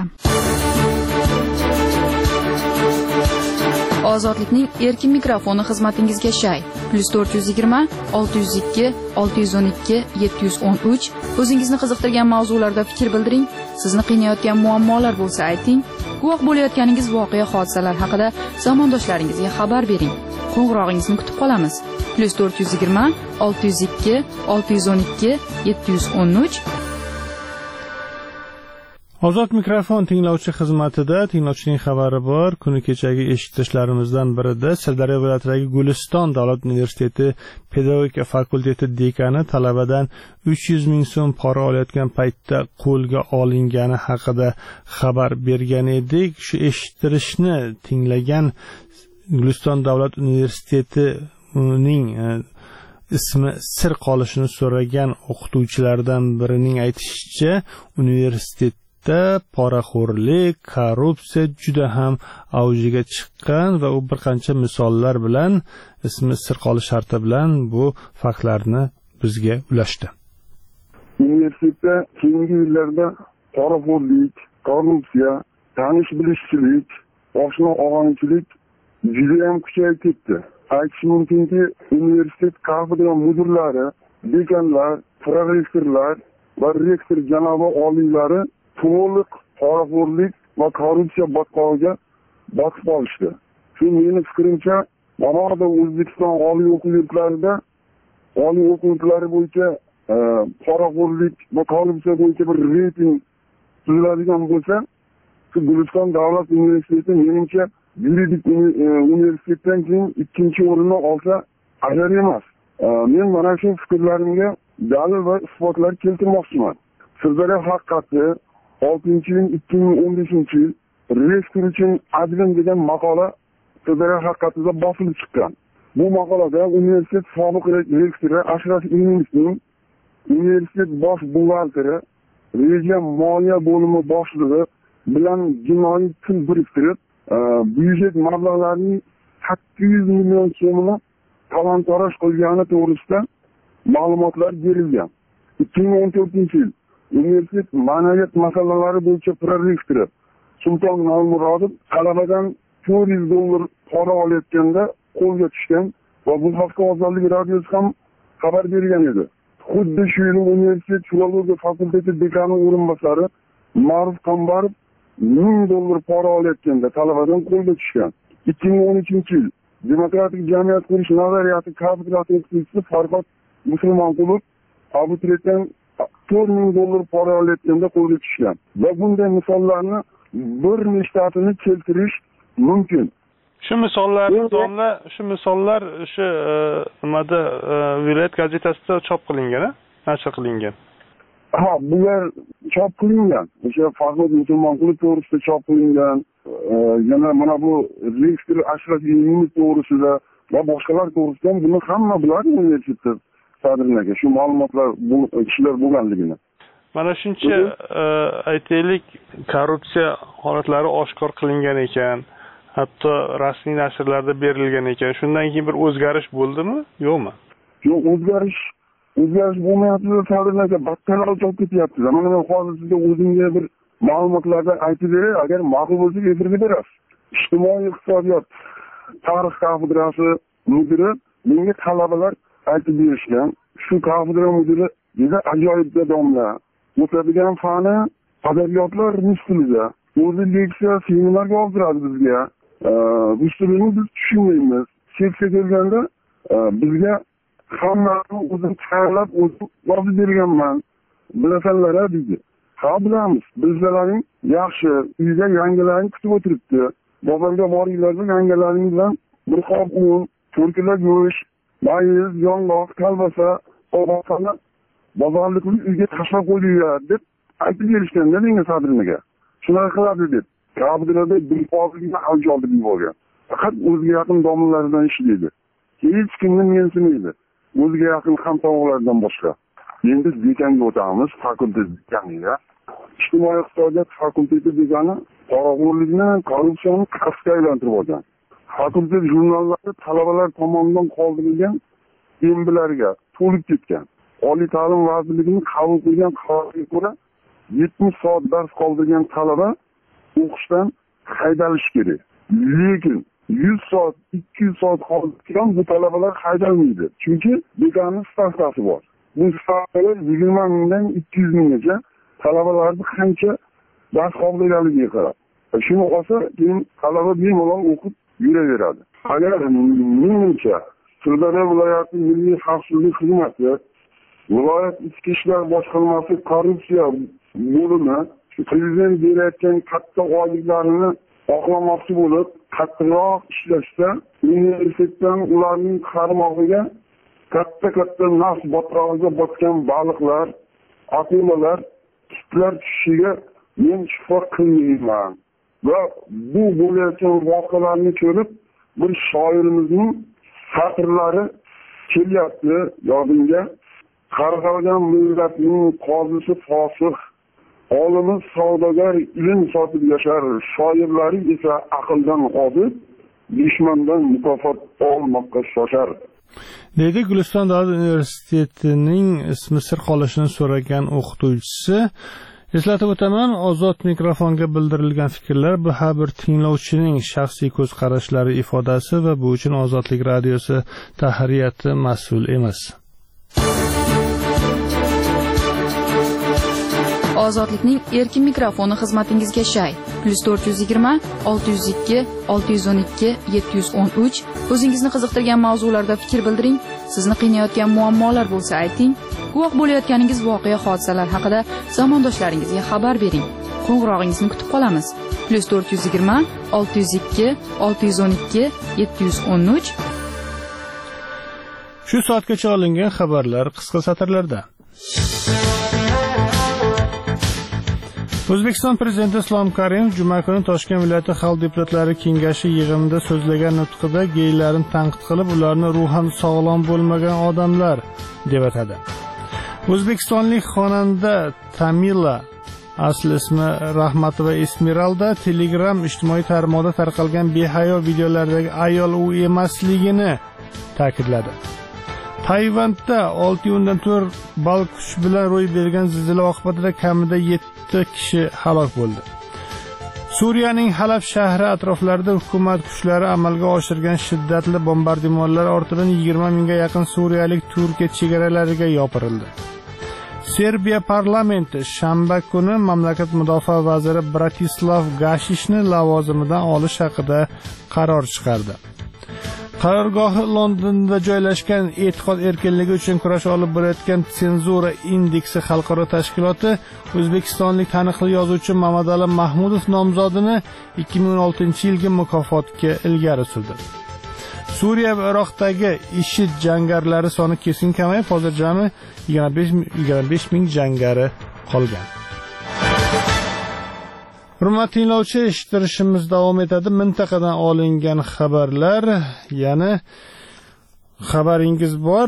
Ozodlikning erkin mikrofoni xizmatingizga shay. plus to'rt yuz yigirma olti yuz ikki olti yuz o'n ikki yetti yuz o'n uch. O'zingizni qiziqtirgan mavzularda fikr bildiring. Sizni qiynayotgan muammolar bo'lsa ayting. Guvoh bo'layotganingiz voqea hodisalar haqida zamondoshlaringizga xabar bering. Qo'ng'irog'ingizni kutib qolamiz. plus to'rt yuz yigirma olti yuz ikki olti yuz o'n ikki yetti yuz o'n uch. Ozod mikrofon tinglovchi xizmatida tinglovchining xabari bor. Kuni kechagi eshittishlarimizdan birida Sirdaryo viloyatidagi Guliston davlat universiteti pedagogika fakulteti dekani talabadan uch yuz ming so'm pora olayotgan paytda qo'lga olingani haqida xabar bergan edik. Shu eshittirishni tinglagan Guliston davlat universitetining ismi sir qolishini so'ragan o'qituvchilardan birining aytishicha, universitet poraxo'rlik, korrupsiya juda ham avjiga chiqqan va u bir qancha misollar bilan ismi sir qolish sharti bilan bu faktlarni bizga ulashdi. Universitetda keyingi yillarda poraxo'rlik, korrupsiya, tanish bilishchilik, oshno og'anchilik juda ham kuchayib ketdi. Aytish mumkinki, universitet kafedra mudirlari, dekanlar, prorektorlar va rektor janobi oliylari to'liq poraxo'rlik va korrupsiya botqog'iga botib qolishdi. Shu meni fikrimcha, mana O'zbekiston oliy o'quv yurtlarida oliy o'quv yurtlari bo'yicha poraxo'rlik va korrupsiya bo'yicha bir reyting tuziladigan bo'lsa, shu Guliston davlat universiteti menimcha yuridik universitetdan keyin ikkinchi o'rinni olsa ajab emas. Men mana shu fikrlarimga dalil va isbotlar keltirmoqchiman. Sirdaryo haqiqati oltinchi yil ikki ming o'n beshinchi yil rektor uchun admin degan maqola Sirdaryo haqiqatida bosilib chiqqan. Bu maqolada universitet sobiq rektori Ashraf Imonovning universitet bosh buxgalteri, reja moliya bo'limi boshlig'i bilan jinoiy til biriktirib, byudjet mablag'larining sakkiz yuz million so'mini talon-taroj qilgani to'g'risida ma'lumotlar berilgan. ikki ming o'n to'rtinchi yil universitet ma'naviyat masalalari bo'yicha prorektori Sulton Nalmurodov talabadan to'rt yuz dollar pora olayotganda qo'lga tushgan va bu haqda Ozodlik radiosi ham xabar bergan edi. Xuddi shu yili universitet filologiya fakulteti dekani o'rinbosari Ma'ruf Qambarov ming dollar pora olayotganda talabadan qo'lga tushgan. ikki ming o'n uchinchi yil Demokratik jamiyat qurish nazariyati kafedrasi o'qituvchisi Farhod Musulmonqulov abituriyentdan to'rt ming dollar pora olayotganda qo'lga tushgan. Va bunday misollarni bir nechtasini keltirish mumkin. Shu misollar, domla, shu misollar o'sha nimada viloyat gazetasida chop qilingan, nashr qilingan. Ha, bular chop qilingan. O'sha Farhod Musulmonqulov to'g'risida chop qilingan. Yana mana bu rektor Ashraf Inomov to'g'risida va boshqalar to'g'risida buni hamma biladi universitet sadrlariga shu ma'lumotlar bu kishilar bo'lganligini. Mana shuncha aytaylik, korrupsiya holatlari oshkor qilingan ekan, hatto rasmiy nashrlarda berilgan ekan. Shundan keyin bir o'zgarish bo'ldimi, yo'qmi? Yo'q, o'zgarish o'zgarish bo'lmayapti, sadrlarga battar olib ketyapti. Mana men hozir sizga o'zimga bir ma'lumotlarni aytib beray, agar ma'qul bo'lsa efirga berasiz. Ijtimoiy iqtisodiyot tarix kafedrasi mudiri menga talabalar aytib berishgan. Shu kafedra mudiri juda ajoyib domla. O'tadigan fani adabiyotlar rus tilida. O'zi leksiya, seminarga oldiradi bizga. Rus tilini biz tushunmaymiz. Seksiya kelganda bizga hammani o'zim tayyorlab, o'zim yozib berganman. Bilasanlar deydi. Ha, bilamiz. Bizlarning yaxshi uyda yangilarni kutib o'tiribdi. Bozorga boringlarda yangalaring bilan bir qop un, to'rt kilo go'sht, mayiz, yong'oq, kolbasa, ovqatlarni bozorlikni uyga tashlab qo'yinglar deb aytib berishganda menga sadriniga. Shunaqa qiladi deb. Kabinada bir hozirgina avj olib yuborgan. Faqat o'ziga yaqin domlalardan ishlaydi. Hech kimni mensimaydi. O'ziga yaqin hamtovoqlardan boshqa. Endi dekanga o'tamiz, fakultet dekaniga. Ijtimoiy iqtisodiyot fakulteti degani poraxo'rlikni, korrupsiyani qasdga aylantirib olgan. Fakultet jurnallari talabalar tomonidan qoldirilgan embilarga to'lib ketgan. Oliy ta'lim vazirligining qabul qilgan qaroriga ko'ra yetmish soat dars qoldirgan talaba o'qishdan haydalishi kerak. Lekin yuz soat, ikki yuz soat qoldirgan bu talabalar haydalmaydi. Chunki dekanning stavkasi bor. Bu stavkalar yigirma mingdan ikki yuz minggacha talabalarni qancha dars qoldirganligiga qarab. Shuni olsa, keyin talaba bemalol o'qib yuraveradi. Agar menimcha Sirdaryo viloyati milliy xavfsizlik xizmati, viloyat ichki ishlar boshqarmasi korrupsiya bo'limi shu prezident berayotgan katta oyliklarini oqlamoqchi bo'lib, qattiqroq ishlashda universitetdan ularning qarmog'iga katta-katta nafs botrog'iga botgan baliqlar, akulalar, kitlar tushishiga men shubha qilmayman. Va bu bo'layotgan voqealarni ko'rib, bir shoirimizning satrlari kelyapti yodimga. Qarg'algan millatning qozisi fosiq, olimi savdogar ilm sotib yashar, shoirlari esa aqldan odib, dushmandan mukofot olmoqqa shoshar. Deydi Guliston davlat universitetining ismi sir qolishini so'ragan o'qituvchisi. Eslatib o'taman, ozod mikrofonga bildirilgan fikrlar bu har bir tinglovchining shaxsiy ko'z qarashlari ifodasi va bu uchun Ozodlik radiosi tahririyati mas'ul emas. Ozodlikning erkin mikrofoni xizmatingizga shay. plus to'rt yuz yigirma, olti yuz ikki, olti yuz o'n ikki, yetti yuz o'n uch. O'zingizni qiziqtirgan mavzularda fikr bildiring. Sizni qiynayotgan muammolar bo'lsa ayting. guvoh bo'layotganingiz voqea hodisalar haqida zamondoshlaringizga xabar bering. Qo'ng'irog'ingizni kutib qolamiz. plus to'rt yuz yigirma olti yuz ikki olti yuz o'n ikki yetti yuz o'n uch. Shu soatgacha olingan xabarlar qisqa satrlarda. O'zbekiston Prezidenti Islom Karimov juma kuni Toshkent viloyati xalq deputatlari kengashi yig'inida so'zlagan nutqida geylarni tanqid qilib, ularni ruhan sog'lom bo'lmagan odamlar deb atadi. O'zbekistonlik xonanda Tamila, asl ismi Rahmatova Esmeralda, Telegram ijtimoiy tarmog'ida tarqalgan behayo videolardagi ayol u emasligini ta'kidladi. Tayvanda olti o'ndan to'rt ball kuch bilan ro'y bergan zilzila oqibatida kamida yetti kishi halok bo'ldi. Suriyaning Halab shahri atroflarida hukumat kuchlari amalga oshirgan shiddatli bombardimonlar ortidan yigirma mingga yaqin suriyalik Turkiya chegaralariga yopirildi. Serbiya parlamenti shanba kuni mamlakat mudofaa vaziri Bratislav Gashishni lavozimidan olish haqida qaror chiqardi. Qarorgohi Londonda joylashgan e'tiqod erkinligi uchun kurash olib borayotgan Senzura indeksi xalqaro tashkiloti o'zbekistonlik taniqli yozuvchi Mamadali Mahmudov nomzodini ikki ming o'n oltinchi yilgi mukofotga ilgari surdi. Suriya va Iroqdagi IShID jangarilar soni keskin kamayib, hozir jami yigirma besh ming jangari qolgan. Hurmatli tinglovchi, eshittirishimiz davom etadi. Mintaqadan olingan xabarlar, ya'ni xabaringiz bor.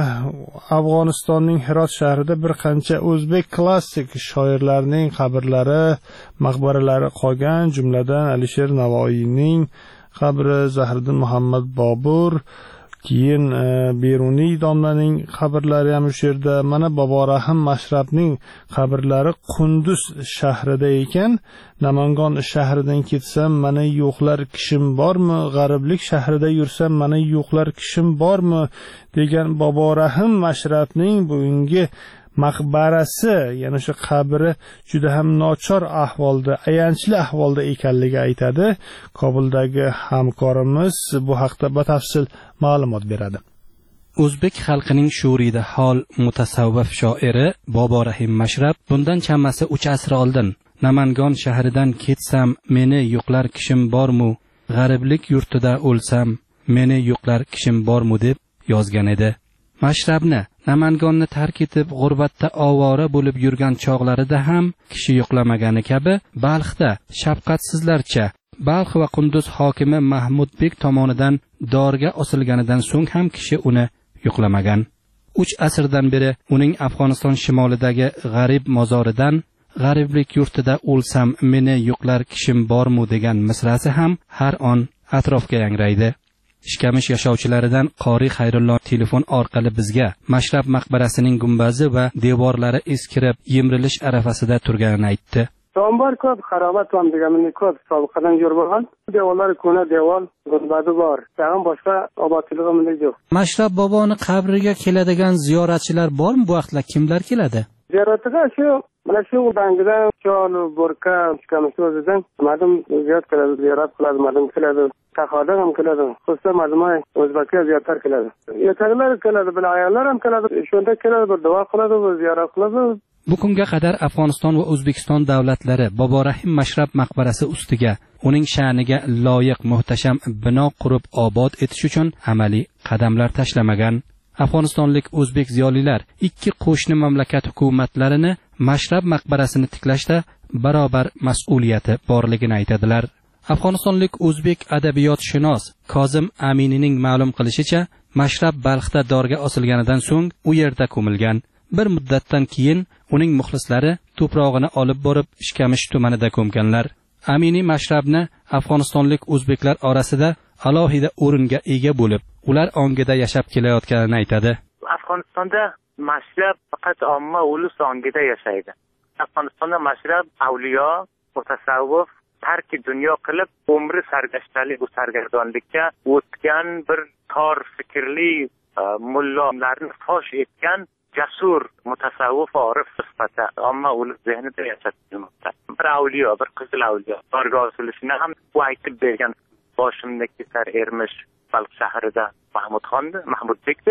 Afg'onistonning Hirot shahrida bir qancha o'zbek klassik shoirlarining qabrlari, maqbaralari qolgan, jumladan Alisher Navoiyning qabri, Zahiriddin Muhammad Bobur, keyin Beruniy domlaning qabrlari ham o'sha yerda. Mana Bobo Rahim Mashrabning qabrlari Qunduz shahrida ekan. Namangan shahridan ketsam mana yo'qlar kishim bormi? G'ariblik shahrida yursam mana yo'qlar kishim bormi? degan Bobo Rahim Mashrabning bugungi maqbarasi, ya'ni o'sha qabri juda ham nochor ahvolda, ayanchli ahvolda ekanligi aytadi. Kobuldagi hamkorimiz bu haqda batafsil ma'lumot beradi. O'zbek xalqining shu'rida hol mutasavvif shoiri Bobo Rahim Mashrab bundan chamasi uch asr oldin Namangan shahridan ketsam meni yo'qlar kishim bormi? G'ariblik yurtida o'lsam meni yo'qlar kishim bormi deb yozgan edi. Mashrabni Namangonni tark etib g'urbatda ovora bo'lib yurgan chog'larida ham kishi yo'qlamagani kabi Balxda shafqatsizlarcha Balx va Qunduz hokimi Mahmudbek tomonidan dorga osilganidan so'ng ham kishi uni yo'qlamagan. uch asrdan beri uning Afg'oniston shimolidagi g'arib mozoridan g'ariblik yurtida o'lsam meni yo'qlar kishim bormi degan misrasi ham har on atrofga yangraydi. Ishkamish yashovchilaridan Qori Xayrullo telefon orqali bizga Mashrab maqbarasining gumbazi va devorlari eskirib, yemrilish arafasida turganini aytdi. Tombar ko'p, xarobat ham deganini ko'p, sobiqadan jo'r bo'lgan. Devorlar ko'na devor, gumbazi bor. Tag'in boshqa obodchiligimiz yo'q. Mashrab boboni qabriga keladigan ziyoratchilar bormi bu vaqtda? Kimlar keladi? Ziyoratga shu mana shu bangidan chol, burka, ishkamish o'zidan madim ziyorat qiladi, ziyorat qiladi, madim keladi. Tahoda ham keladi. Xususan mazmay o'zbeklar ziyoratlar keladi. Erkaklar keladi, bilan ayollar ham keladi. Shunda keladi, bir duo qiladi, bir ziyorat qiladi. Bu kunga qadar Afg'oniston va O'zbekiston davlatlari Bobo Rahim Mashrab maqbarasi ustiga uning sha'niga loyiq muhtasham bino qurib obod etish uchun amaliy qadamlar tashlamagan. Afg'onistonlik o'zbek ziyolilar ikki qo'shni mamlakat hukumatlarini Mashrab maqbarasini tiklashda barobar mas'uliyati borligini aytadilar. Afg'onistonlik o'zbek adabiyotshunos Kozim Aminining ma'lum qilishicha, Mashrab Balxda dorga osilganidan so'ng u yerda ko'milgan. Bir muddatdan keyin uning muxlislari to'prog'ini olib borib Ishkamish tumanida ko'mganlar. Amini Mashrabni Afg'onistonlik o'zbeklar orasida alohida o'ringa ega bo'lib, ular ongida yashab kelayotganini aytadi. Afg'onistonda Mashrab faqat omma ulus ongida yashaydi. Afg'onistonda Mashrab avliyo, mutasavvif, tarki dunyo qilib, umri sargashtalik va sargardonlikka o'tgan bir tor fikrli mullalarni fosh etgan jasur mutasavvif orif sifatida omma ulus zehnida yashatilmoqda. Bir avliyo, bir qizil avliyo dorga osilishini ham u aytib bergan. Boshimda kesar ermish Balx shahrida Mahmudxonni, Mahmudbek deb.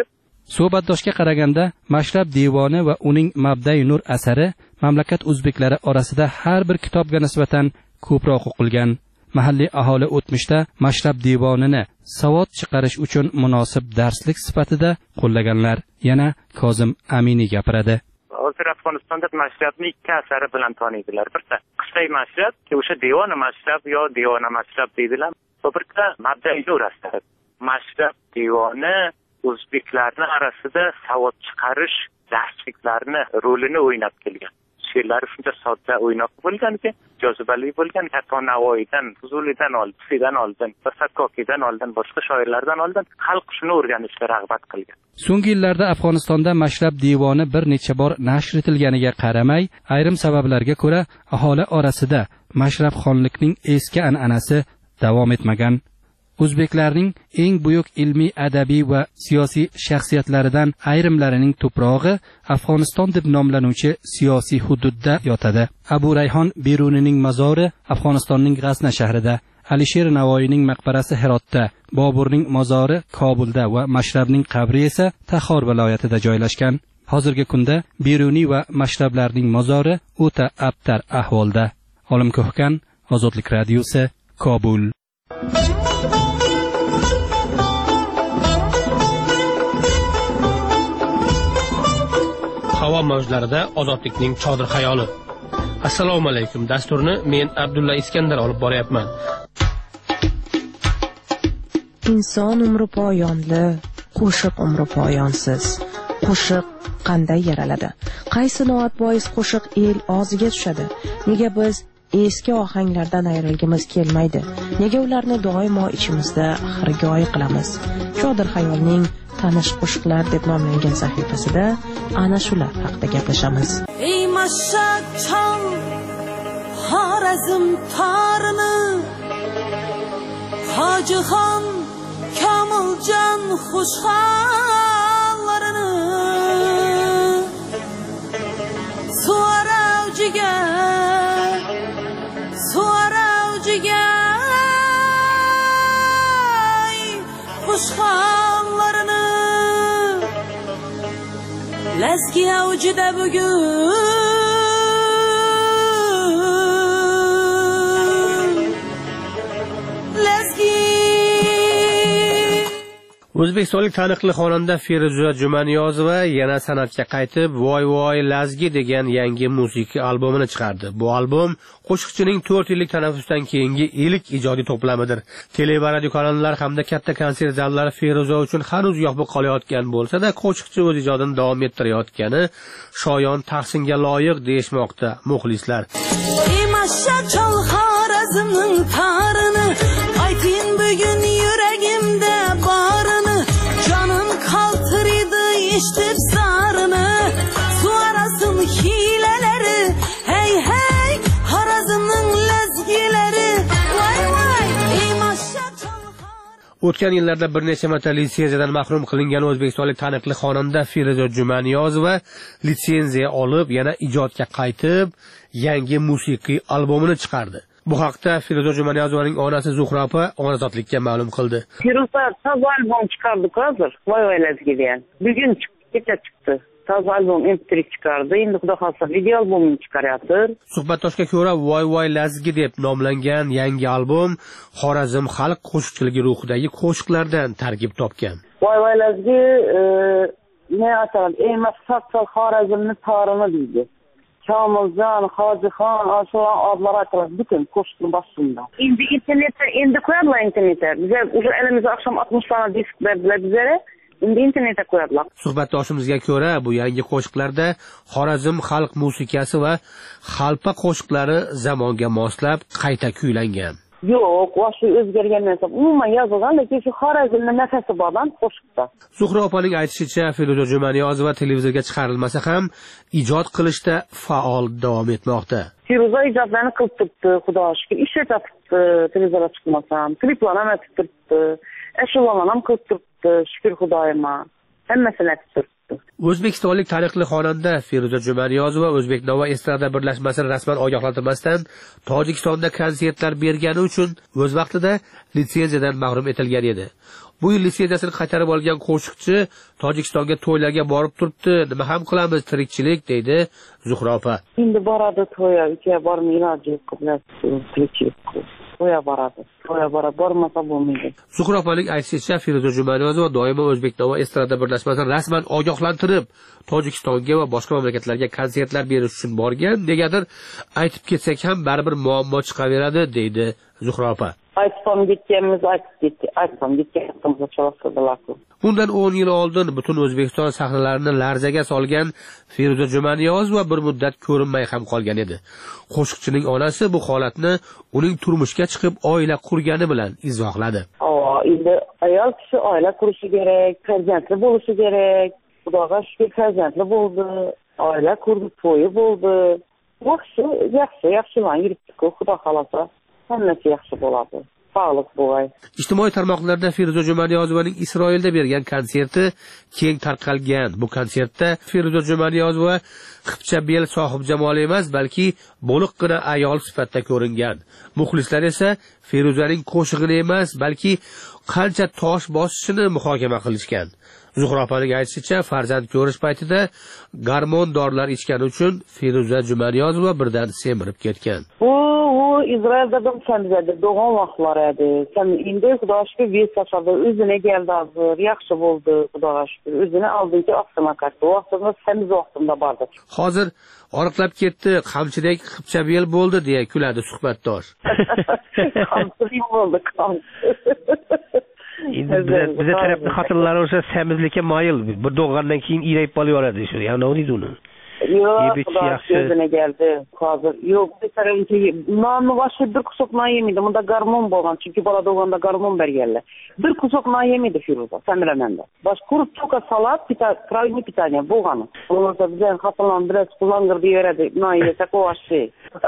Suhbatdoshga qaraganda, Mashrab devoni va uning Mabdai Nur asari mamlakat o'zbeklari orasida har bir kitobga nisbatan ko'proq o'qilgan. Mahalliy aholi o'tmishda Mashrab devonini savod chiqarish uchun munosib darslik sifatida qo'llaganlar. Yana Kozim Aminiy gapiradi. Hozir Afg'onistonda Mashrabni ikki asari bilan taniydilar. Birta Qisqay Mashrab, o'sha devoni Mashrab yo devona Mashrab deydilar. Birta Mabdai Nur asari. Mashrab devoni o'zbeklarni orasida savod chiqarish darsliklarni rolini o'ynab kelgan. She'rlari shuncha sodda o'ynoq bo'lganki, jozibali bo'lgan, hatto Navoiydan, Fuzulidan oldin, Fidan oldin, Sakkokidan oldin, boshqa shoirlardan oldin xalq shuni o'rganishga rag'bat qilgan. So'nggi yillarda Afg'onistonda Mashrab devoni bir necha bor nashr etilganiga qaramay, ayrim sabablarga ko'ra aholi orasida Mashrab xonlikning eski an'anasi davom etmagan. O'zbeklarning eng buyuk ilmiy, adabiy va siyosiy shaxsiyatlaridan ayrimlarining to'prog'i Afg'oniston deb nomlanuvchi siyosiy hududda yotadi. Abu Rayhon Beruniyning mazori Afg'onistonning G'azna shahrida, Alisher Navoiyning maqbarasi Hirotda, Boburning mozori Kobulda va Mashrabning qabri esa Taxor viloyatida joylashgan. Hozirgi kunda Beruniy va Mashrablarning mozori o'ta abtar ahvolda. Olim Ko'hkan, Ozodlik radiosi, Kobul. Havo mavjlarida ozodlikning chodir xayoli. Assalomu alaykum. Dasturni men Abdulla Iskandar olib boryapman. Inson umri poyonli, qo'shiq umri poyonsiz. Qo'shiq qanday yaraladi? Qaysi noat bois qo'shiq el og'ziga tushadi? Nega biz eski ohanglardan ayrilgimiz kelmaydi? Nega ularni doimo ichimizda xirgoyi qilamiz? Chodir xayolning tanish qo'shiqlar deb nomlangan sahifasida ana shular haqida gaplashamiz. Ey Mashhad chol, Xorazm torini, Hojixon Komiljon xushxonlarini So'ravjiga So'ravjiga xushxonlarini Lazgi avjida bugun Lazgi O'zbekistonlik taniqli xonanda Feruza Jumaniyozova yana san'atga qaytib, Voy voy Lazgi degan yangi musiqiy albomini chiqardi. Bu albom qo'shiqchining to'rt yillik tanaffusdan keyingi ilk ijodiy to'plamidir. Tele va radio kanallar hamda katta konsert zallari Feruza uchun hanuz yopiq qolayotgan bo'lsa-da, qo'shiqchi o'z ijodini davom ettirayotgani shoyon tahsinga loyiq deyishmoqda muxlislar. Ey Mashhad chol Xorazmning tarini, ayting bugun yuragimda borini, jonim qaltiridi eshitib zarini, Xorazm hilalari, hey hey, Xorazmning lazgilari, voy voy, ey Mashhad chol. O'tgan yillarda bir necha marta litsenziyadan mahrum qilingan o'zbekistonlik taniqli xonanda Feruza Jumaniyozova litsenziya olib, yana ijodga qaytib, yangi musiqiy albomini chiqardi. Bu haqda Feruza Jumaniyozovaning onasi Zuhra opa Ozodlikka ma'lum qildi. Feruza toz albom chiqardi hozir, voy voy Lazgi degan. Bugun kecha chiqdi. Toz albom em tri chiqardi. Endi xudo xolsa video albomini chiqaryapti. Suhbatdoshga ko'ra, Voy voy Lazgi deb nomlangan yangi albom Xorazm xalq qo'shiqchiligi ruhidagi qo'shiqlardan tarkib topgan. Voy voy Lazgi ne aytadi? Ey Mashhad chol Xorazmni tarini deydi. Komiljon, Hojixon, Ashuron adlar aytiladi butun qo'shiqning boshida. Endi internetda endi qo'yadilar internetda. Bizlar o'sha elimizda oqshom oltmish dona disk berdilar bizga. Endi internetda qo'yadilar. Suhbatdoshimizga ko'ra, bu yangi qo'shiqlarda Xorazm xalq musiqasi va xalpa qo'shiqlari zamonga moslab qayta kuylangan. Yo'q, vaqti o'zgargan narsa. Umuman yozilgan, lekin shu Xorazmning nafasi bordan qo'shiqda. Zuhra opaning aytishicha, Feruza Jumaniyozova televizorga chiqarilmasa ham ijod qilishda faol davom etmoqda. Feruza ijodlarni qilib turibdi, xudo shukr. Ishlatibdi, televizorga chiqmasam, kliplarni ham aytib turibdi, eshulonlarni ham qilib turibdi, shukr xudoyima. Hammasini aytib turibdi. O'zbekistonlik taniqli xonanda Feruza Jumaniyozova O'zbeknova estrada birlashmasini rasman ogohlantirmasdan Tojikistonda konsertlar bergani uchun o'z vaqtida litsenziyadan mahrum etilgan edi. Bu yil litsenziyasini qaytarib olgan qo'shiqchi Tojikistonga to'ylarga borib turibdi. Nima ham qilamiz, tirikchilik deydi Zuhra opa. Endi boradi to'yga, uka bormay iloji yo'q, tirikchilik. To'ya boradi. To'ya boradi, bormasa bo'lmaydi. Zuhra opaning aytishicha, Feruza Jumaniyozova doimo O'zbeknoma estrada birlashmasini rasman ogohlantirib, Tojikistonga va boshqa mamlakatlarga konsertlar berish uchun borgan. Negadir aytib ketsak ham baribir muammo chiqaveradi deydi Zuhra opa. Aytib ketganimiz aytib ketdi. Aytib ketganimiz chorasidilar. Bundan o'n yil oldin butun O'zbekiston sahnalarini larzaga solgan Feruza Jumaniyozova bir muddat ko'rinmay ham qolgan edi. Qo'shiqchining onasi bu holatni uning turmushga chiqib oila qurgani bilan izohladi. Endi ayol kishi oila qurishi kerak, farzandli bo'lishi kerak. Xudoga shukr farzandli bo'ldi, oila qurdi, to'yi bo'ldi. Yaxshi, yaxshi, yaxshiman yuribdi-ku, Xudo xolasa. Hammasi yaxshi bo'ladi. Sog'lik bo'lay. Ijtimoiy tarmoqlarda Feruza Jumaniyozovaning Isroilda bergan konserti keng tarqalgan. Bu konsertda Feruza Jumaniyozova xipcha bel sohib jamoli emas, balki bo'liqqina ayol sifatida ko'ringan. Muxlislar esa Feruzaning qo'shig'ini emas, balki qancha tosh bosishini muhokama qilishgan. Zuhra opaning aytishicha, farzand ko'rish paytida gormon dorilar ichgani uchun Feruza Jumaniyozova birdan semirib ketgan. U İsrail'de de kendisi doğan vaxtlar edi. Sen indi Xudoga şükür bir safhada özüne geldi hazır, yaxşı oldu Xudoga şükür. Özüne aldı ki aksama kaçtı. O vaxtında semiz vaxtında bardı. Hozir oriqlab ketdi, qamchidek xipcha bel bo'ldi deya kuladi suhbatdosh. Qamchi bo'ldi, qamchi. Endi bize tarafda xotinlar o'sha semizlikka moyil. Bir doğandan keyin iyrayib qolaveradi shu. Ya nima deydi uni? Yok, gözüne geldi. Hazır. Yok, bir tarafı nanı başı bir kusuk nan yemiydi. Bunda garmon boğan. Çünkü bala doğanda garmon bergerler. Bir kusuk nan yemiydi Firuza. Semilemende. Baş kurup çoka salat, pita, krayını pitanya boğanı. Olursa bize hatırlan biraz kullanır diye veredi. Nan yesek o aşı.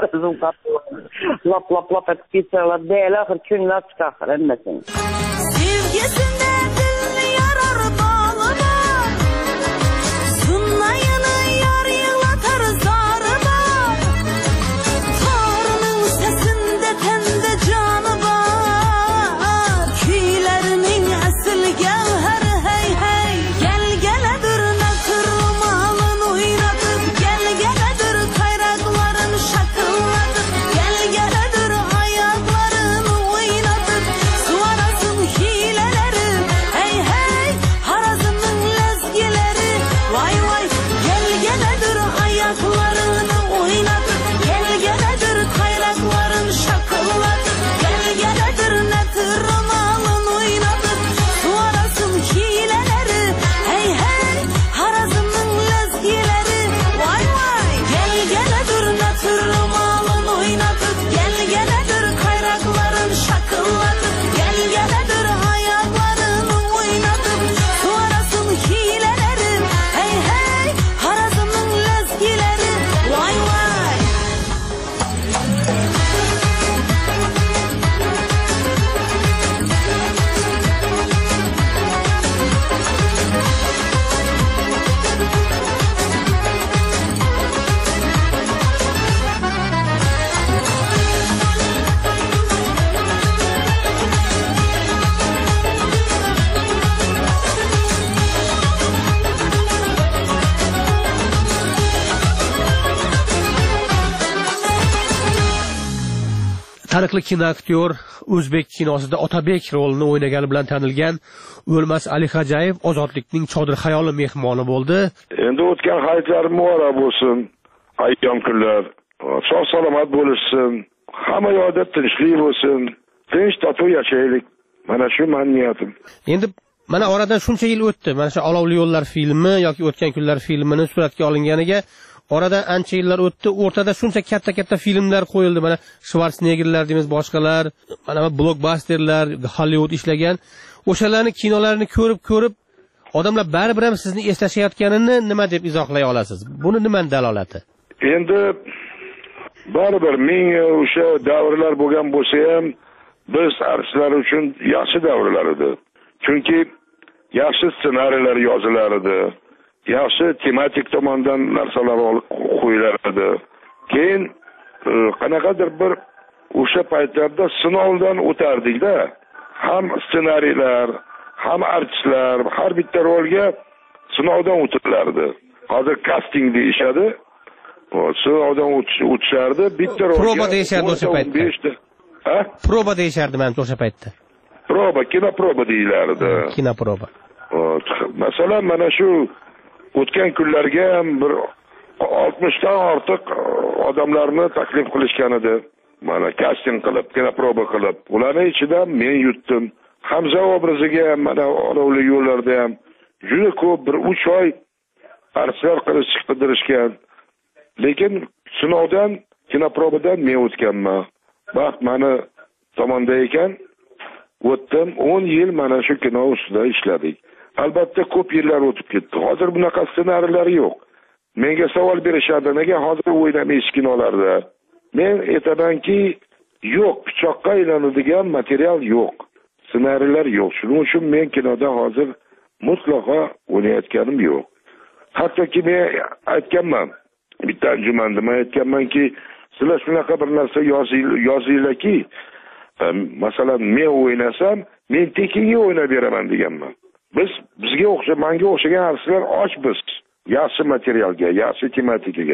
Lap lap lap et pizzalar. Değil ahır künler çıkar. Enmesin. Sevgisinde dilini yarar bağlama. Sunmayını taniqli kinoaktyor o'zbek kinosida Otabek rolini o'ynagani bilan tanilgan O'lmas Ali Xo'jayev Ozodlikning chodir xayoli mehmoni bo'ldi. Endi o'tgan hayitlar muborak bo'lsin. Ayyom kunlar sog' salomat bo'lishsin. Hamma yoqda tinchlik bo'lsin. Tinch totuv yashaylik. Mana shu men niyatim. Endi mana oradan shuncha yil o'tdi. Mana shu Olovli yo'llar filmi yoki O'tgan kunlar filmini suratga olinganiga oradan ancha yillar o'tdi. O'rtada shuncha katta-katta filmlar qo'yildi. Mana Schwarzeneggerlar deymiz, boshqalar, mana blockbusterlar, Hollywood ishlagan. O'shalarning kinolarini ko'rib-ko'rib odamlar baribir ham sizni eslashayotganini nima deb izohlay olasiz? Buni nimaning dalolati? Endi baribir menga o'sha davrlar bo'lgan bo'lsa ham biz artistlar uchun yaxshi davrlar edi. Chunki yaxshi ssenariylar yozilar edi. Yaxshi tematik tomondan narsalar qo'yilar edi. Keyin qanaqadir bir o'sha paytlarda sinovdan o'tardik-da. Ham ssenariylar, hamma artistlar har bitta rolga sinovdan o'tilardi. Hozir casting deyishadi. Sinovdan o'tishardi. Bitta rolga proba deyishardi o'sha paytda. Ha? Proba deyishardi mana o'sha paytda. Proba, kino proba deyilardi. Kino proba. Masalan, mana shu o'tgan kunlarga ham bir oltmishdan ortiq odamlarni taklif qilishgan edi. Mana casting qilib, kino proba qilib, ularning ichidan men yutdim. Hamza obraziga mana olovli yo'llarda ham juda ko'p bir uch oy artistlar qilish qidirishgan. Lekin sinovdan, kino probadan men o'tganman. Baxt meni tomonda ekan, o'tdim. o'n yil mana shu kino ustida ishladik. Albatta ko'p yillar o'tib ketdi. Hozir bunaqa ssenariylar yo'q. Menga savol berishadi, nega hozir o'ynamaysiz kinolarda? Men aytamanki, yo'q, pichoqqa aylanadigan material yo'q. Ssenariylar yo'q. Shuning uchun men kinoda hozir mutlaqo o'ynayotganim yo'q. Hattoki men aytganman, bitta anjumanda men aytganmanki, sizlar shunaqa bir narsa yozinglarki, masalan, men o'ynasam, men tekinga o'ynab beraman deganman. Biz bizga o'xshab, menga o'xshagan artistlar ochmiz. Yaxshi materialga, yaxshi tematikaga,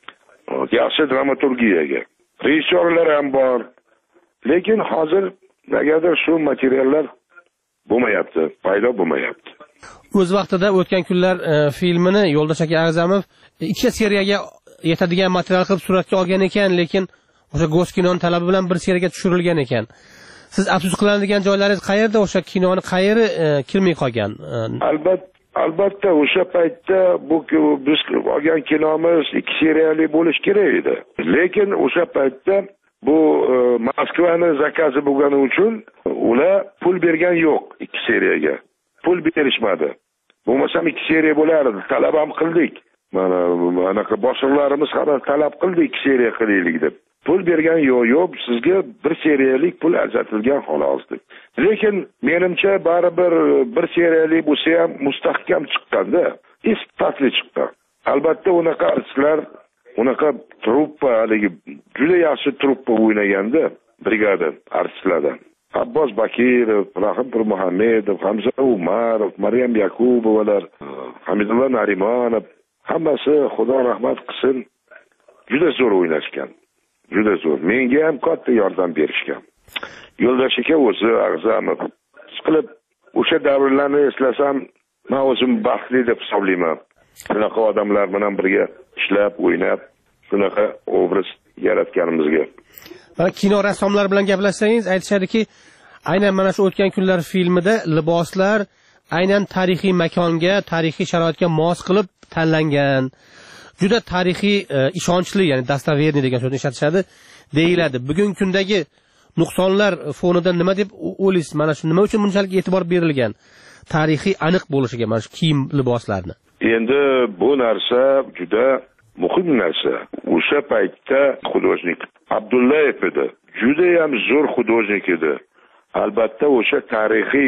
yaxshi dramaturgiyaga. Rejissyorlar ham bor. Lekin hozir negadir shu materiallar bo'lmayapti, paydo bo'lmayapti. O'z vaqtida o'tgan kunlar e, filmini Yo'ldosh aka A'zamov ikkita seriyaga yetadigan material qilib suratga olgan ekan, lekin o'sha Goskinoning talabi bilan bir seriyaga tushirilgan ekan. Siz afsus qiladigan joylaringiz qayerda? O'sha kinoni qayeri e, kirmay qolgan? Albatta, albatta o'sha paytda bu biz olgan kinomiz ikki seriyali bo'lish kerak edi. Lekin o'sha paytda bu e, Moskvani zakazi bo'lgani uchun ular pul bergan yo'q ikki seriyaga. Pul berishmadi. Bo'lmasam ikki seriya bo'lardi. Talab ham qildik. Mana anaqa boshliqlarimiz ham talab qildi ikki seriya qilaylik deb. Pul bergan yo'q, yo'q, sizga bir seriyalik pul ajratilgan xolos deb. Lekin menimcha baribir bir seriyalik bo'lsa ham mustahkam chiqqanda, istiqbolli chiqqan. Albatta unaqa artistlar, unaqa truppa, haligi juda yaxshi truppa o'ynaganda, brigada artistlardan. Abbos Bakirov, Rahim Pirmuhammedov, Hamza Umarov, Maryam Yakubovalar, Hamidullo Narimonov, hammasi Xudo rahmat qilsin, juda zo'r o'ynashgan. Juda zo'r. Menga ham katta yordam berishgan. Yo'ldosh aka o'zi A'zamov qilib o'sha davrlarni eslasam, men o'zim baxtli deb hisoblayman. Shunaqa odamlar bilan birga ishlab, o'ynab, shunaqa obraz yaratganimizga. Mana kino rassomlar bilan gaplashsangiz, aytishadiki, aynan mana shu o'tgan kunlar filmida liboslar aynan tarixiy makonga, tarixiy sharoitga mos qilib tanlangan. Juda tarixiy, e, ishonchli, ya'ni dastaverniy degan so'zni ishlatishadi, deyiladi. Bugungi kundagi nuqsonlar fonida nima deb o'ylaysiz? Mana shu nima uchun bunchalik e'tibor berilgan? Tarixiy aniq bo'lishiga, mana shu kiyim, liboslarni. Endi bu narsa juda muhim narsa. O'sha paytda xudojnik Abdullayev edi. Juda ham zo'r xudojnik edi. Albatta o'sha tarixiy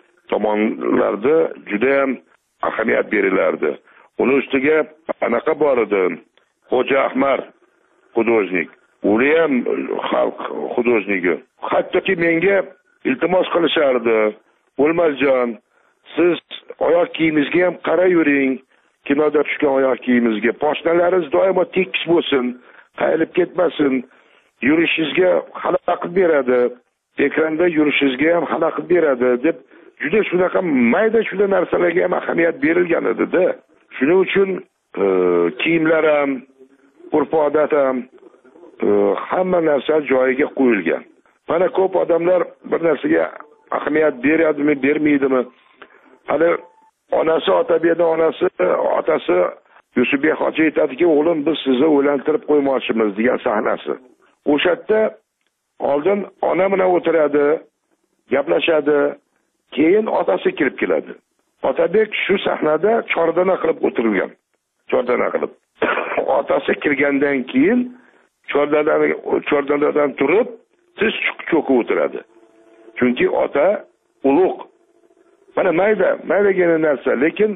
tomonlarda juda ham ahamiyat berilardi. Uni ustiga anaqa bor edi. Xo'ja Ahmad xudojnik. U ham xalq xudojnigi. Hattoki menga iltimos qilishardi. O'lmasjon, siz oyoq kiyimingizga ham qarab yuring. Kinoda tushgan oyoq kiyimingizga poshnalaringiz doimo tekis bo'lsin, qayilib ketmasin. Yurishingizga xalaqit beradi. Ekranda yurishingizga ham xalaqit beradi deb juda shunaqa mayda shunda narsalarga ham ahamiyat berilgan edi-da. Shuning uchun e, kiyimlar ham, urf-odat ham e, hamma narsa joyiga qo'yilgan. Mana ko'p odamlar bir narsaga ahamiyat beradimi, bermaydimi? Hali onasi Otabekning onasi, otasi Yusufbek hoji aytadiki, o'g'lim biz sizni o'ylantirib qo'ymoqchimiz degan sahnasi. O'sha yerda oldin ona bilan o'tiradi, gaplashadi, keyin otasi kirib keladi. Otabek shu sahnada chordana qilib o'tirilgan. Chordana qilib. Otasi kirgandan keyin chordanadan chordanadan turib, tiz cho'kib o'tiradi. Chunki ota ulug'. Mana mayda, maydagina narsa, lekin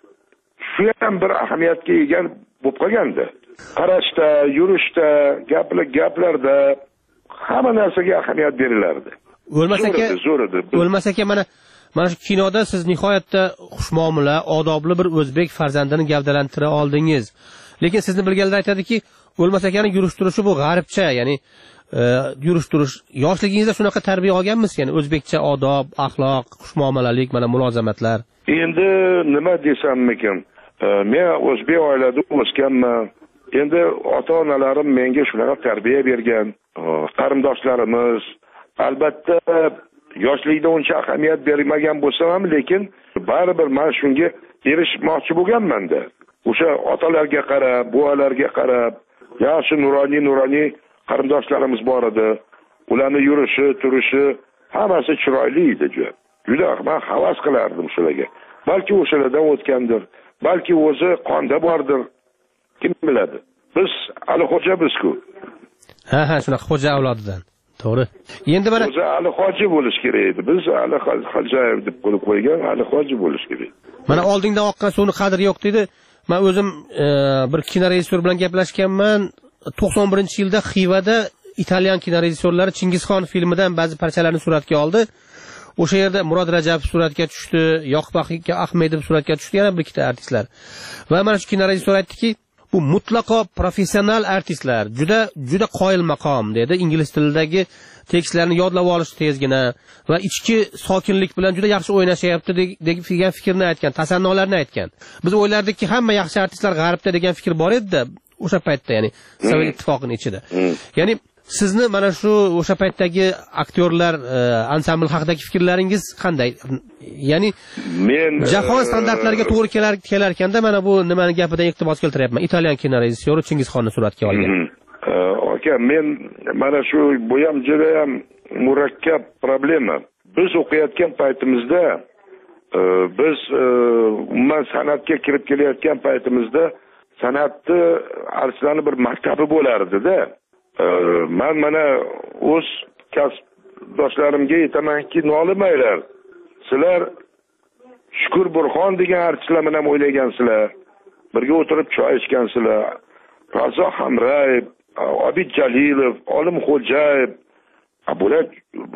shu ham bir ahamiyatga ega bo'lib qolgandi. Qarashda, yurishda, gaplar, gaplarda hamma narsaga ahamiyat berilardi. O'lmasaka, o'lmasaka mana mana shu kinoda siz nihoyatda xushmuomala, odobli bir o'zbek farzandini gavdalantira oldingiz. Lekin sizni bilganlar aytadiki, o'lmas akani yurish turishi bu g'arbcha, ya'ni yurish turish. Yoshligingizda shunaqa tarbiya olganmisiz? Ya'ni o'zbekcha odob, axloq, xushmuomalalik, mana mulozamatlar. Endi nima desammikin? Men o'zbek oilada o'sganman. Endi ota-onalarim menga shunaqa tarbiya bergan. Qarindoshlarimiz albatta yoshlikda uncha ahamiyat bermagan bo'lsam ham, lekin baribir men shunga erishmoqchi bo'lganman-da. O'sha otalarga qarab, buvalarga qarab, yaxshi nuroniy nuroniy qarindoshlarimiz bor edi. Ularning yurishi, turishi hammasi chiroyli edi. Juda men havas qilardim shularga. Balki o'shalardan o'tgandir, balki o'zi qonda bordir. Kim biladi? Biz Ali Xo'ja biz-ku. Ha, ha, shunaqa xo'ja avlodidan. To'g'ri. Endi mana o'zi Ali Xo'ja bo'lish kerak edi. Biz Ali Xo'jayev deb qo'yib qo'ygan, Ali Xo'ja bo'lish kerak. Mana oldingdan oqqan suvni qadri yo'q dedi. Men o'zim bir kinorejissyor bilan gaplashganman. to'qson birinchi yilda Xivada italyan kinorejissyorlari Chingizxon filmidan ba'zi parchalarni suratga oldi. O'sha yerda Murod Rajabov suratga tushdi, Yoqub Ahmedov suratga tushdi, yana bir ikkita artistlar. Va mana shu kinorejissyor aytdiki, bu mutlaqo professional artistlar, juda juda qoyil maqom dedi. Ingliz tilidagi tekstlarni yodlab olish tezgina va ichki sokinlik bilan juda yaxshi o'ynashyapti degan fikrni aytgan, tasannolarni aytgan. Biz o'ylardikki, hamma yaxshi artistlar g'arbda degan fikr bor edi-da, o'sha paytda, ya'ni Sovet ittifoqining ichida. Ya'ni sizni mana shu o'sha paytdagi aktyorlar ansambl haqidagi fikrlaringiz qanday? Ya'ni men jahon standartlariga to'g'ri kelar kelar ekanda, mana bu nimani gapidan iqtibos keltiryapman. Italyan kinorejissyori Chingizxonni suratga olgan. Aka, men mana shu bu ham juda ham murakkab problema. Biz o'qiyotgan paytimizda, biz umuman san'atga kirib kelayotgan paytimizda san'atni arslani bir maktabi bo'lardi-da. Men mana o'z kasbdoshlarimga aytamanki, nolimanglar. Sizlar Shukur Burxon degan artistlar bilan o'ynagansizlar. Birga o'tirib choy ichgansizlar. Razo Hamrayev, Obid Jalilov, Olim Xo'jayev, bular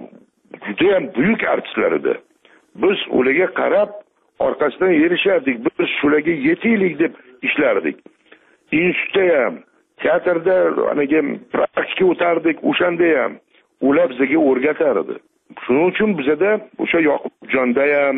juda ham buyuk artistlar edi. Biz ularga qarab orqasidan erishardik. Biz shularga yetaylik deb ishlardik. Institutda ham, teatrda anaga praktika o'tardik, o'shanda ham ular bizga o'rgatardi. Shuning uchun bizda o'sha Yoqubjonda ham,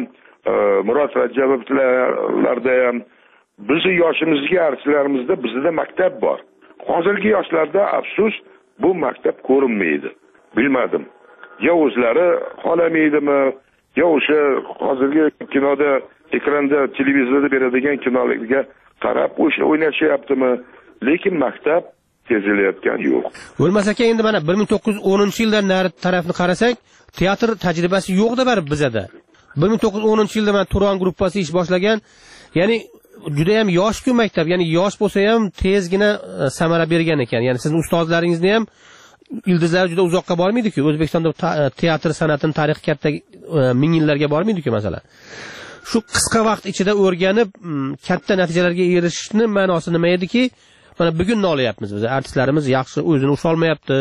Murod Rajabovlarda ham bizni yoshimizga artistlarimizda bizda maktab bor. Hozirgi yoshlarda afsus bu maktab ko'rinmaydi. Bilmadim. Ya o'zlari xolamaydimi, yo o'sha hozirgi kinoda, ekranda, televizorda beradigan kinolarga qarab o'sha o'ynashyaptimi? Lekin maktab tezilayotgan yo'q. Bo'lmas aka, endi mana bir ming to'qqiz yuz o'ninchi yildan nari tarafni qarasak, teatr tajribasi yo'q-da barib bizada. bir ming to'qqiz yuz o'ninchi yilda mana Turon gruppasi ish boshlagan. Ya'ni juda ham yosh-ku maktab, ya'ni yosh bo'lsa ham tezgina samara bergan ekan. Ya'ni sizning ustozlaringizni ham ildizlar juda uzoqqa bormaydi-ku. O'zbekistonda teatr san'atining tarixi katta ming yillarga bormaydi-ku masalan. Shu qisqa vaqt ichida o'rganib, katta natijalarga erishishni ma'nosi nima ediki? Mana bugun olyapmiz biz. Artistlarimiz yaxshi o'zini usha olmayapti.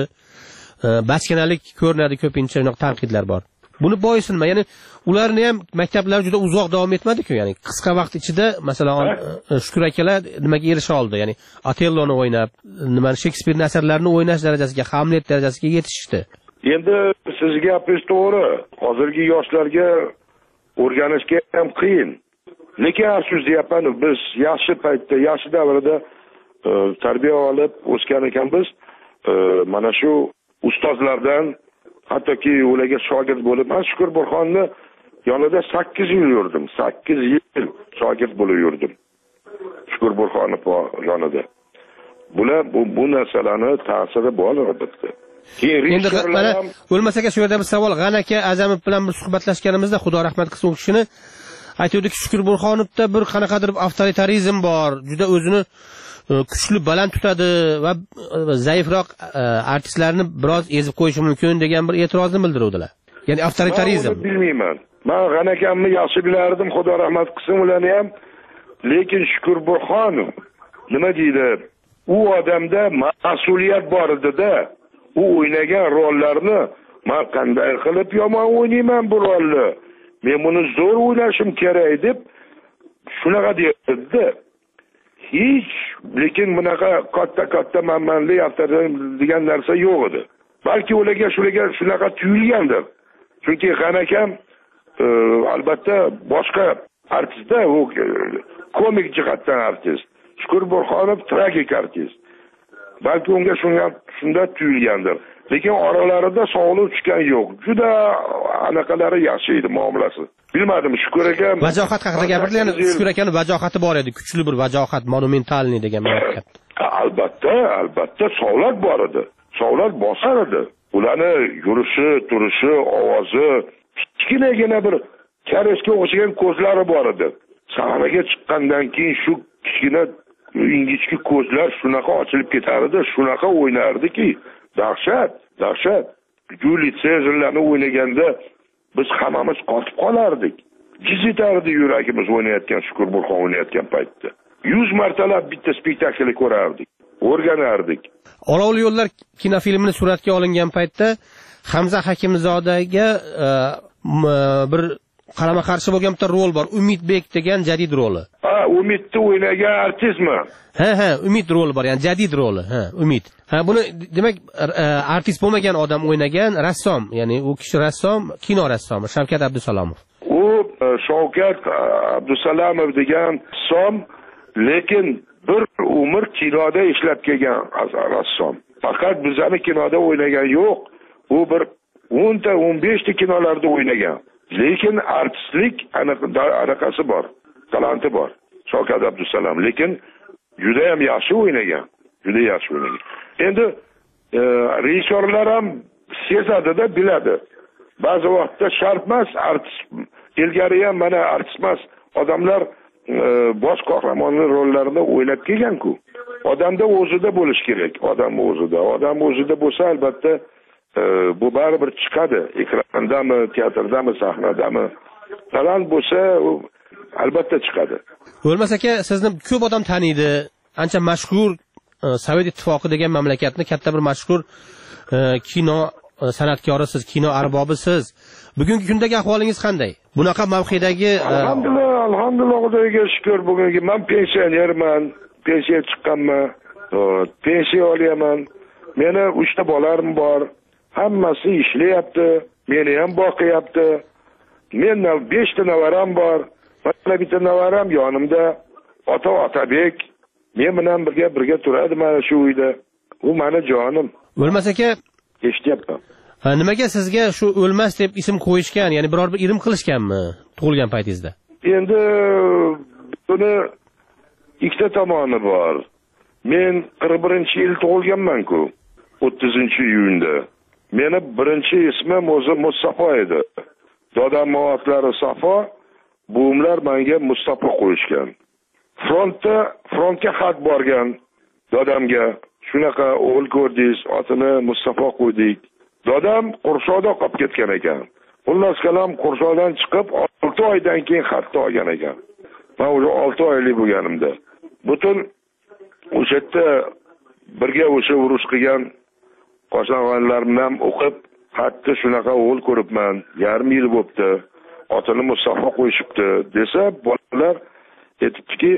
Bachkanalik ko'rinadi, ko'pincha unaqa tanqidlar bor. Buni boisi nima? Ya'ni ularni ham maktablar juda uzoq davom etmadi-ku, ya'ni qisqa vaqt ichida masalan Shukur akalar nimaga erisha oldi? Ya'ni Otelloni o'ynab, nima Shekspir asarlarini o'ynash darajasiga, Hamlet darajasiga yetishdi. Endi siz gapingiz to'g'ri. Hozirgi yoshlarga o'rganishga ham qiyin. Lekin afsus deyapman, biz yaxshi paytda, yaxshi davrda tarbiya olib o'sgan ekanmiz. Mana shu ustozlardan hattoki ularga shogird bo'lib, men Shukur Burxonni yonida sakkiz yil yurdim. sakkiz yil shogird bo'lib yurdim. Shukur Burxonov yonida. Bular bu, bu narsalarni ta'siri bor albatta. Endi mana o'lmas aka, shu yerda bir savol. G'an aka Azamov bilan bir suhbatlashganimizda, Xudo rahmat qilsin, u kishini aytdik, Shukur Burxonovda bir qanaqadir avtoritarizm bor, juda o'zini kuchli baland tutadi va zaifroq artistlarni biroz ezib qo'yishi mumkin degan bir e'tirozni bildiruvdilar. Ya'ni avtoritarizm. Men bilmayman. Men G'an akamni yaxshi bilardim, Xudo rahmat qilsin ularni ham. Lekin Shukur Burxonov nima deydi? U odamda mas'uliyat bor edi-da. U o'ynagan rollarni men qanday qilib yomon o'ynayman bu rolni. men buni zo'r o'ylashim kerak deb shunaqa deyapti. Hech lekin bunaqa katta katta manmanli avtomobil degan narsa yo'q edi. Balki ularga shularga shunaqa tuyulgandir. Chunki G'anakam albatta boshqa artistda, u komik jihatdan artist. Shukur Burxonov tragik artist. Balki unga shunga shunda tuyulgandir. Lekin oralarida sog'liq tushgan yo'q. Juda anaqalari yaxshi edi muomalasi. Bilmadim, Shukur aka vajohat haqida gapirgan, Shukur akaning vajohati bor edi, kuchli bir vajohat, monumentalniy degan mamlakat. Albatta, albatta sog'lak bor edi. Sog'lak bosar edi. Ularni yurishi, turishi, ovozi, kichkinagina bir karosga o'xshagan ko'zlari bor edi. Sahnaga chiqqandan keyin shu kichkina ingichka ko'zlar shunaqa ochilib ketardi, shunaqa o'ynardiki, dahshat, dahshat. Juli Sezarlarni o'ynaganda biz hammamiz qotib qolardik. Jiz etardi yuragimiz o'ynayotgan, Shukur Burxon o'ynayotgan paytda. yuz martalab bitta spektaklni ko'rardik, o'rganardik. Olovli yo'llar kinofilmini suratga olingan paytda Hamza Hakimzodaga bir qarama qarshi bo'lgan bitta rol bor. Umidbek degan jadid roli. Ha, Umidni o'ynagan artistmi? Ha, ha, Umid roli bor, ya'ni jadid roli. Ha, Umid. Ha, buni demak artist bo'lmagan odam o'ynagan rassom, ya'ni u kishi rassom, kino rassomi Shavkat Abdusalomov. U Shavkat Abdusalomov degan rassom, lekin bir umr kinoda ishlab kelgan rassom. Faqat bizani kinoda o'ynagan yo'q. U bir o'n ta o'n besh ta kinolarda o'ynagan. Lekin artistlik anaqasi bor, talanti bor. Shavkat Abdusalom, lekin juda ham yaxshi o'ynagan, juda yaxshi o'ynagan. Endi rejissyorlar ham sezadi-da, biladi. Ba'zi vaqtda shart emas, artist ilgari ham mana artist emas odamlar bosh qahramonning rollarini o'ynab kelgan-ku. Odamda o'zida bo'lish kerak, odam o'zida. Odam o'zida bo'lsa albatta bu baribir chiqadi. Ekrandami, teatrdami, sahnadami. Talant bo'lsa albatta chiqadi. Bo'lmasa aka, sizni ko'p odam taniydi. Ancha mashhur Sovet ittifoqi degan mamlakatni katta bir mashhur kino san'atkorisiz, kino arbobisiz. Bugungi kundagi ahvolingiz qanday? Bunaqa mavqedagi Alhamdulillah, alhamdulillah Xudoga shukr, bugungi men pensionerman, pensiya chiqqanman, pensiya olyapman. Meni uchta bolaim bor. Hammasi ishlayapti, meni ham boqyapti. Mendan besh ta navaram bor. Mana bitta navaram yonimda, ota Otabek. Men bilan birga birga turadi mana shu uyda. U meni jonim. Bo'lmasa aka, eshityapman. Nimaga sizga shu o'lmas deb ism qo'yishgan, ya'ni biror bir irim qilishganmi tug'ilgan paytingizda? Endi buni ikkita tomoni bor. Men qirq birinchi yil tug'ilganman-ku, o'ttizinchi iyunda. Meni birinchi ismim o'zi Mustafa edi. Dadam otlari Safo, buvimlar menga Mustafa qo'yishgan. Frontda, frontga xat borgan dadamga. Shunaqa o'g'il ko'rdingiz, otini Mustafa qo'ydik. Dadam Qurshoda qolib ketgan ekan. Xullas kalom Qurshodan chiqib olti oydan keyin xatni olgan ekan. Men o'sha olti oylik bo'lganimda. Butun o'sha yerda birga o'sha urush qilgan qo'shnilarim bilan o'qib, xatni shunaqa o'g'il ko'ribman. Yarim yil bo'libdi. Otini Mustafa qo'yishibdi desa, bolalar aytibdiki,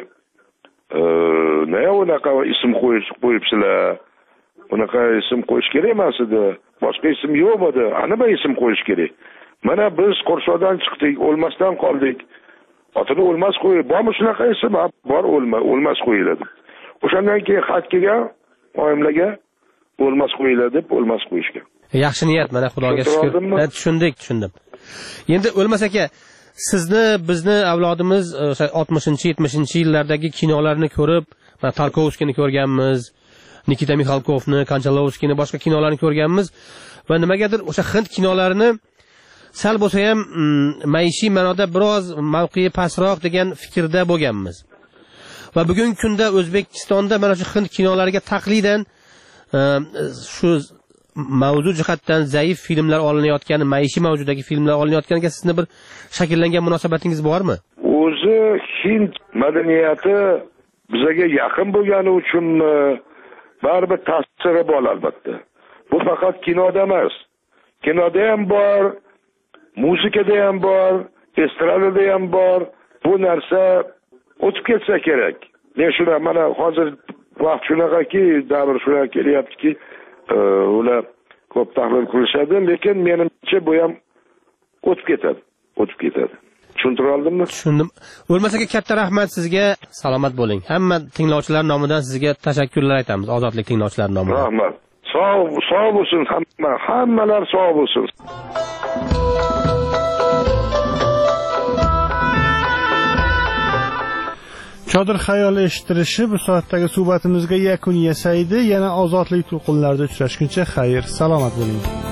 "Nega unaqa ism qo'yish qo'yibsizlar? Unaqa ism qo'yish kerak emas edi. Boshqa ism yo'q edi. Nima ism qo'yish kerak? Mana biz Qurshodan chiqdik, o'lmasdan qoldik. Otini O'lmas qo'yib, bormi shunaqa ism? Bor, o'lma, O'lmas qo'yiladi." O'shandan keyin xat kelgan oyimlarga O'lmas qo'yiladi deb O'lmas qo'yishgan. Yaxshi niyat, mana Xudoga shukr. Tushundik, tushundim. Endi o'lmas aka, sizni, bizni avlodimiz oltmishinchi yetmishinchi yillardagi kinolarni ko'rib, mana Tarkovskiyni ko'rganmiz, Nikita Mixalkovni, Konchalovskiyni, boshqa kinolarni ko'rganmiz va nimagadir o'sha hind kinolarini sal bo'lsa ham maishiy ma'noda biroz mavqei pastroq degan fikrda bo'lganmiz. Va bugungi kunda O'zbekistonda mana shu hind kinolariga taqlidan shu mavzu jihatdan zaif filmlar olinayotgani, maishiy mavjudagi filmlar olinayotganiga sizni bir shakllangan munosabatingiz bormi? O'zi hind madaniyati bizga yaqin bo'lgani uchun baribir ta'siri bor albatta. Bu faqat kinoda emas. Kinoda ham bor, muzikada ham bor, estradada ham bor. Bu narsa o'tib ketsa kerak. Men shuna mana hozir vaqt shunaqaki, davr shunaqa kelyaptiki, ular ko'p tahlil qilishadi, lekin menimcha bu ham o'tib ketadi, o'tib ketadi. Tushuntira oldimmi? Tushundim. O'lmasaga katta rahmat sizga. Salomat bo'ling. Hamma tinglovchilar nomidan sizga tashakkurlar aytamiz, ozodlik tinglovchilari nomidan. Rahmat. Sog' sog' bo'lsin hamma, hammalar sog' bo'lsin. Chodir xayol eshittirishi bu soatdagi suhbatimizga yakun yasaydi. Yana ozodlik to'lqinlarida uchrashguncha xayr, salomat bo'ling.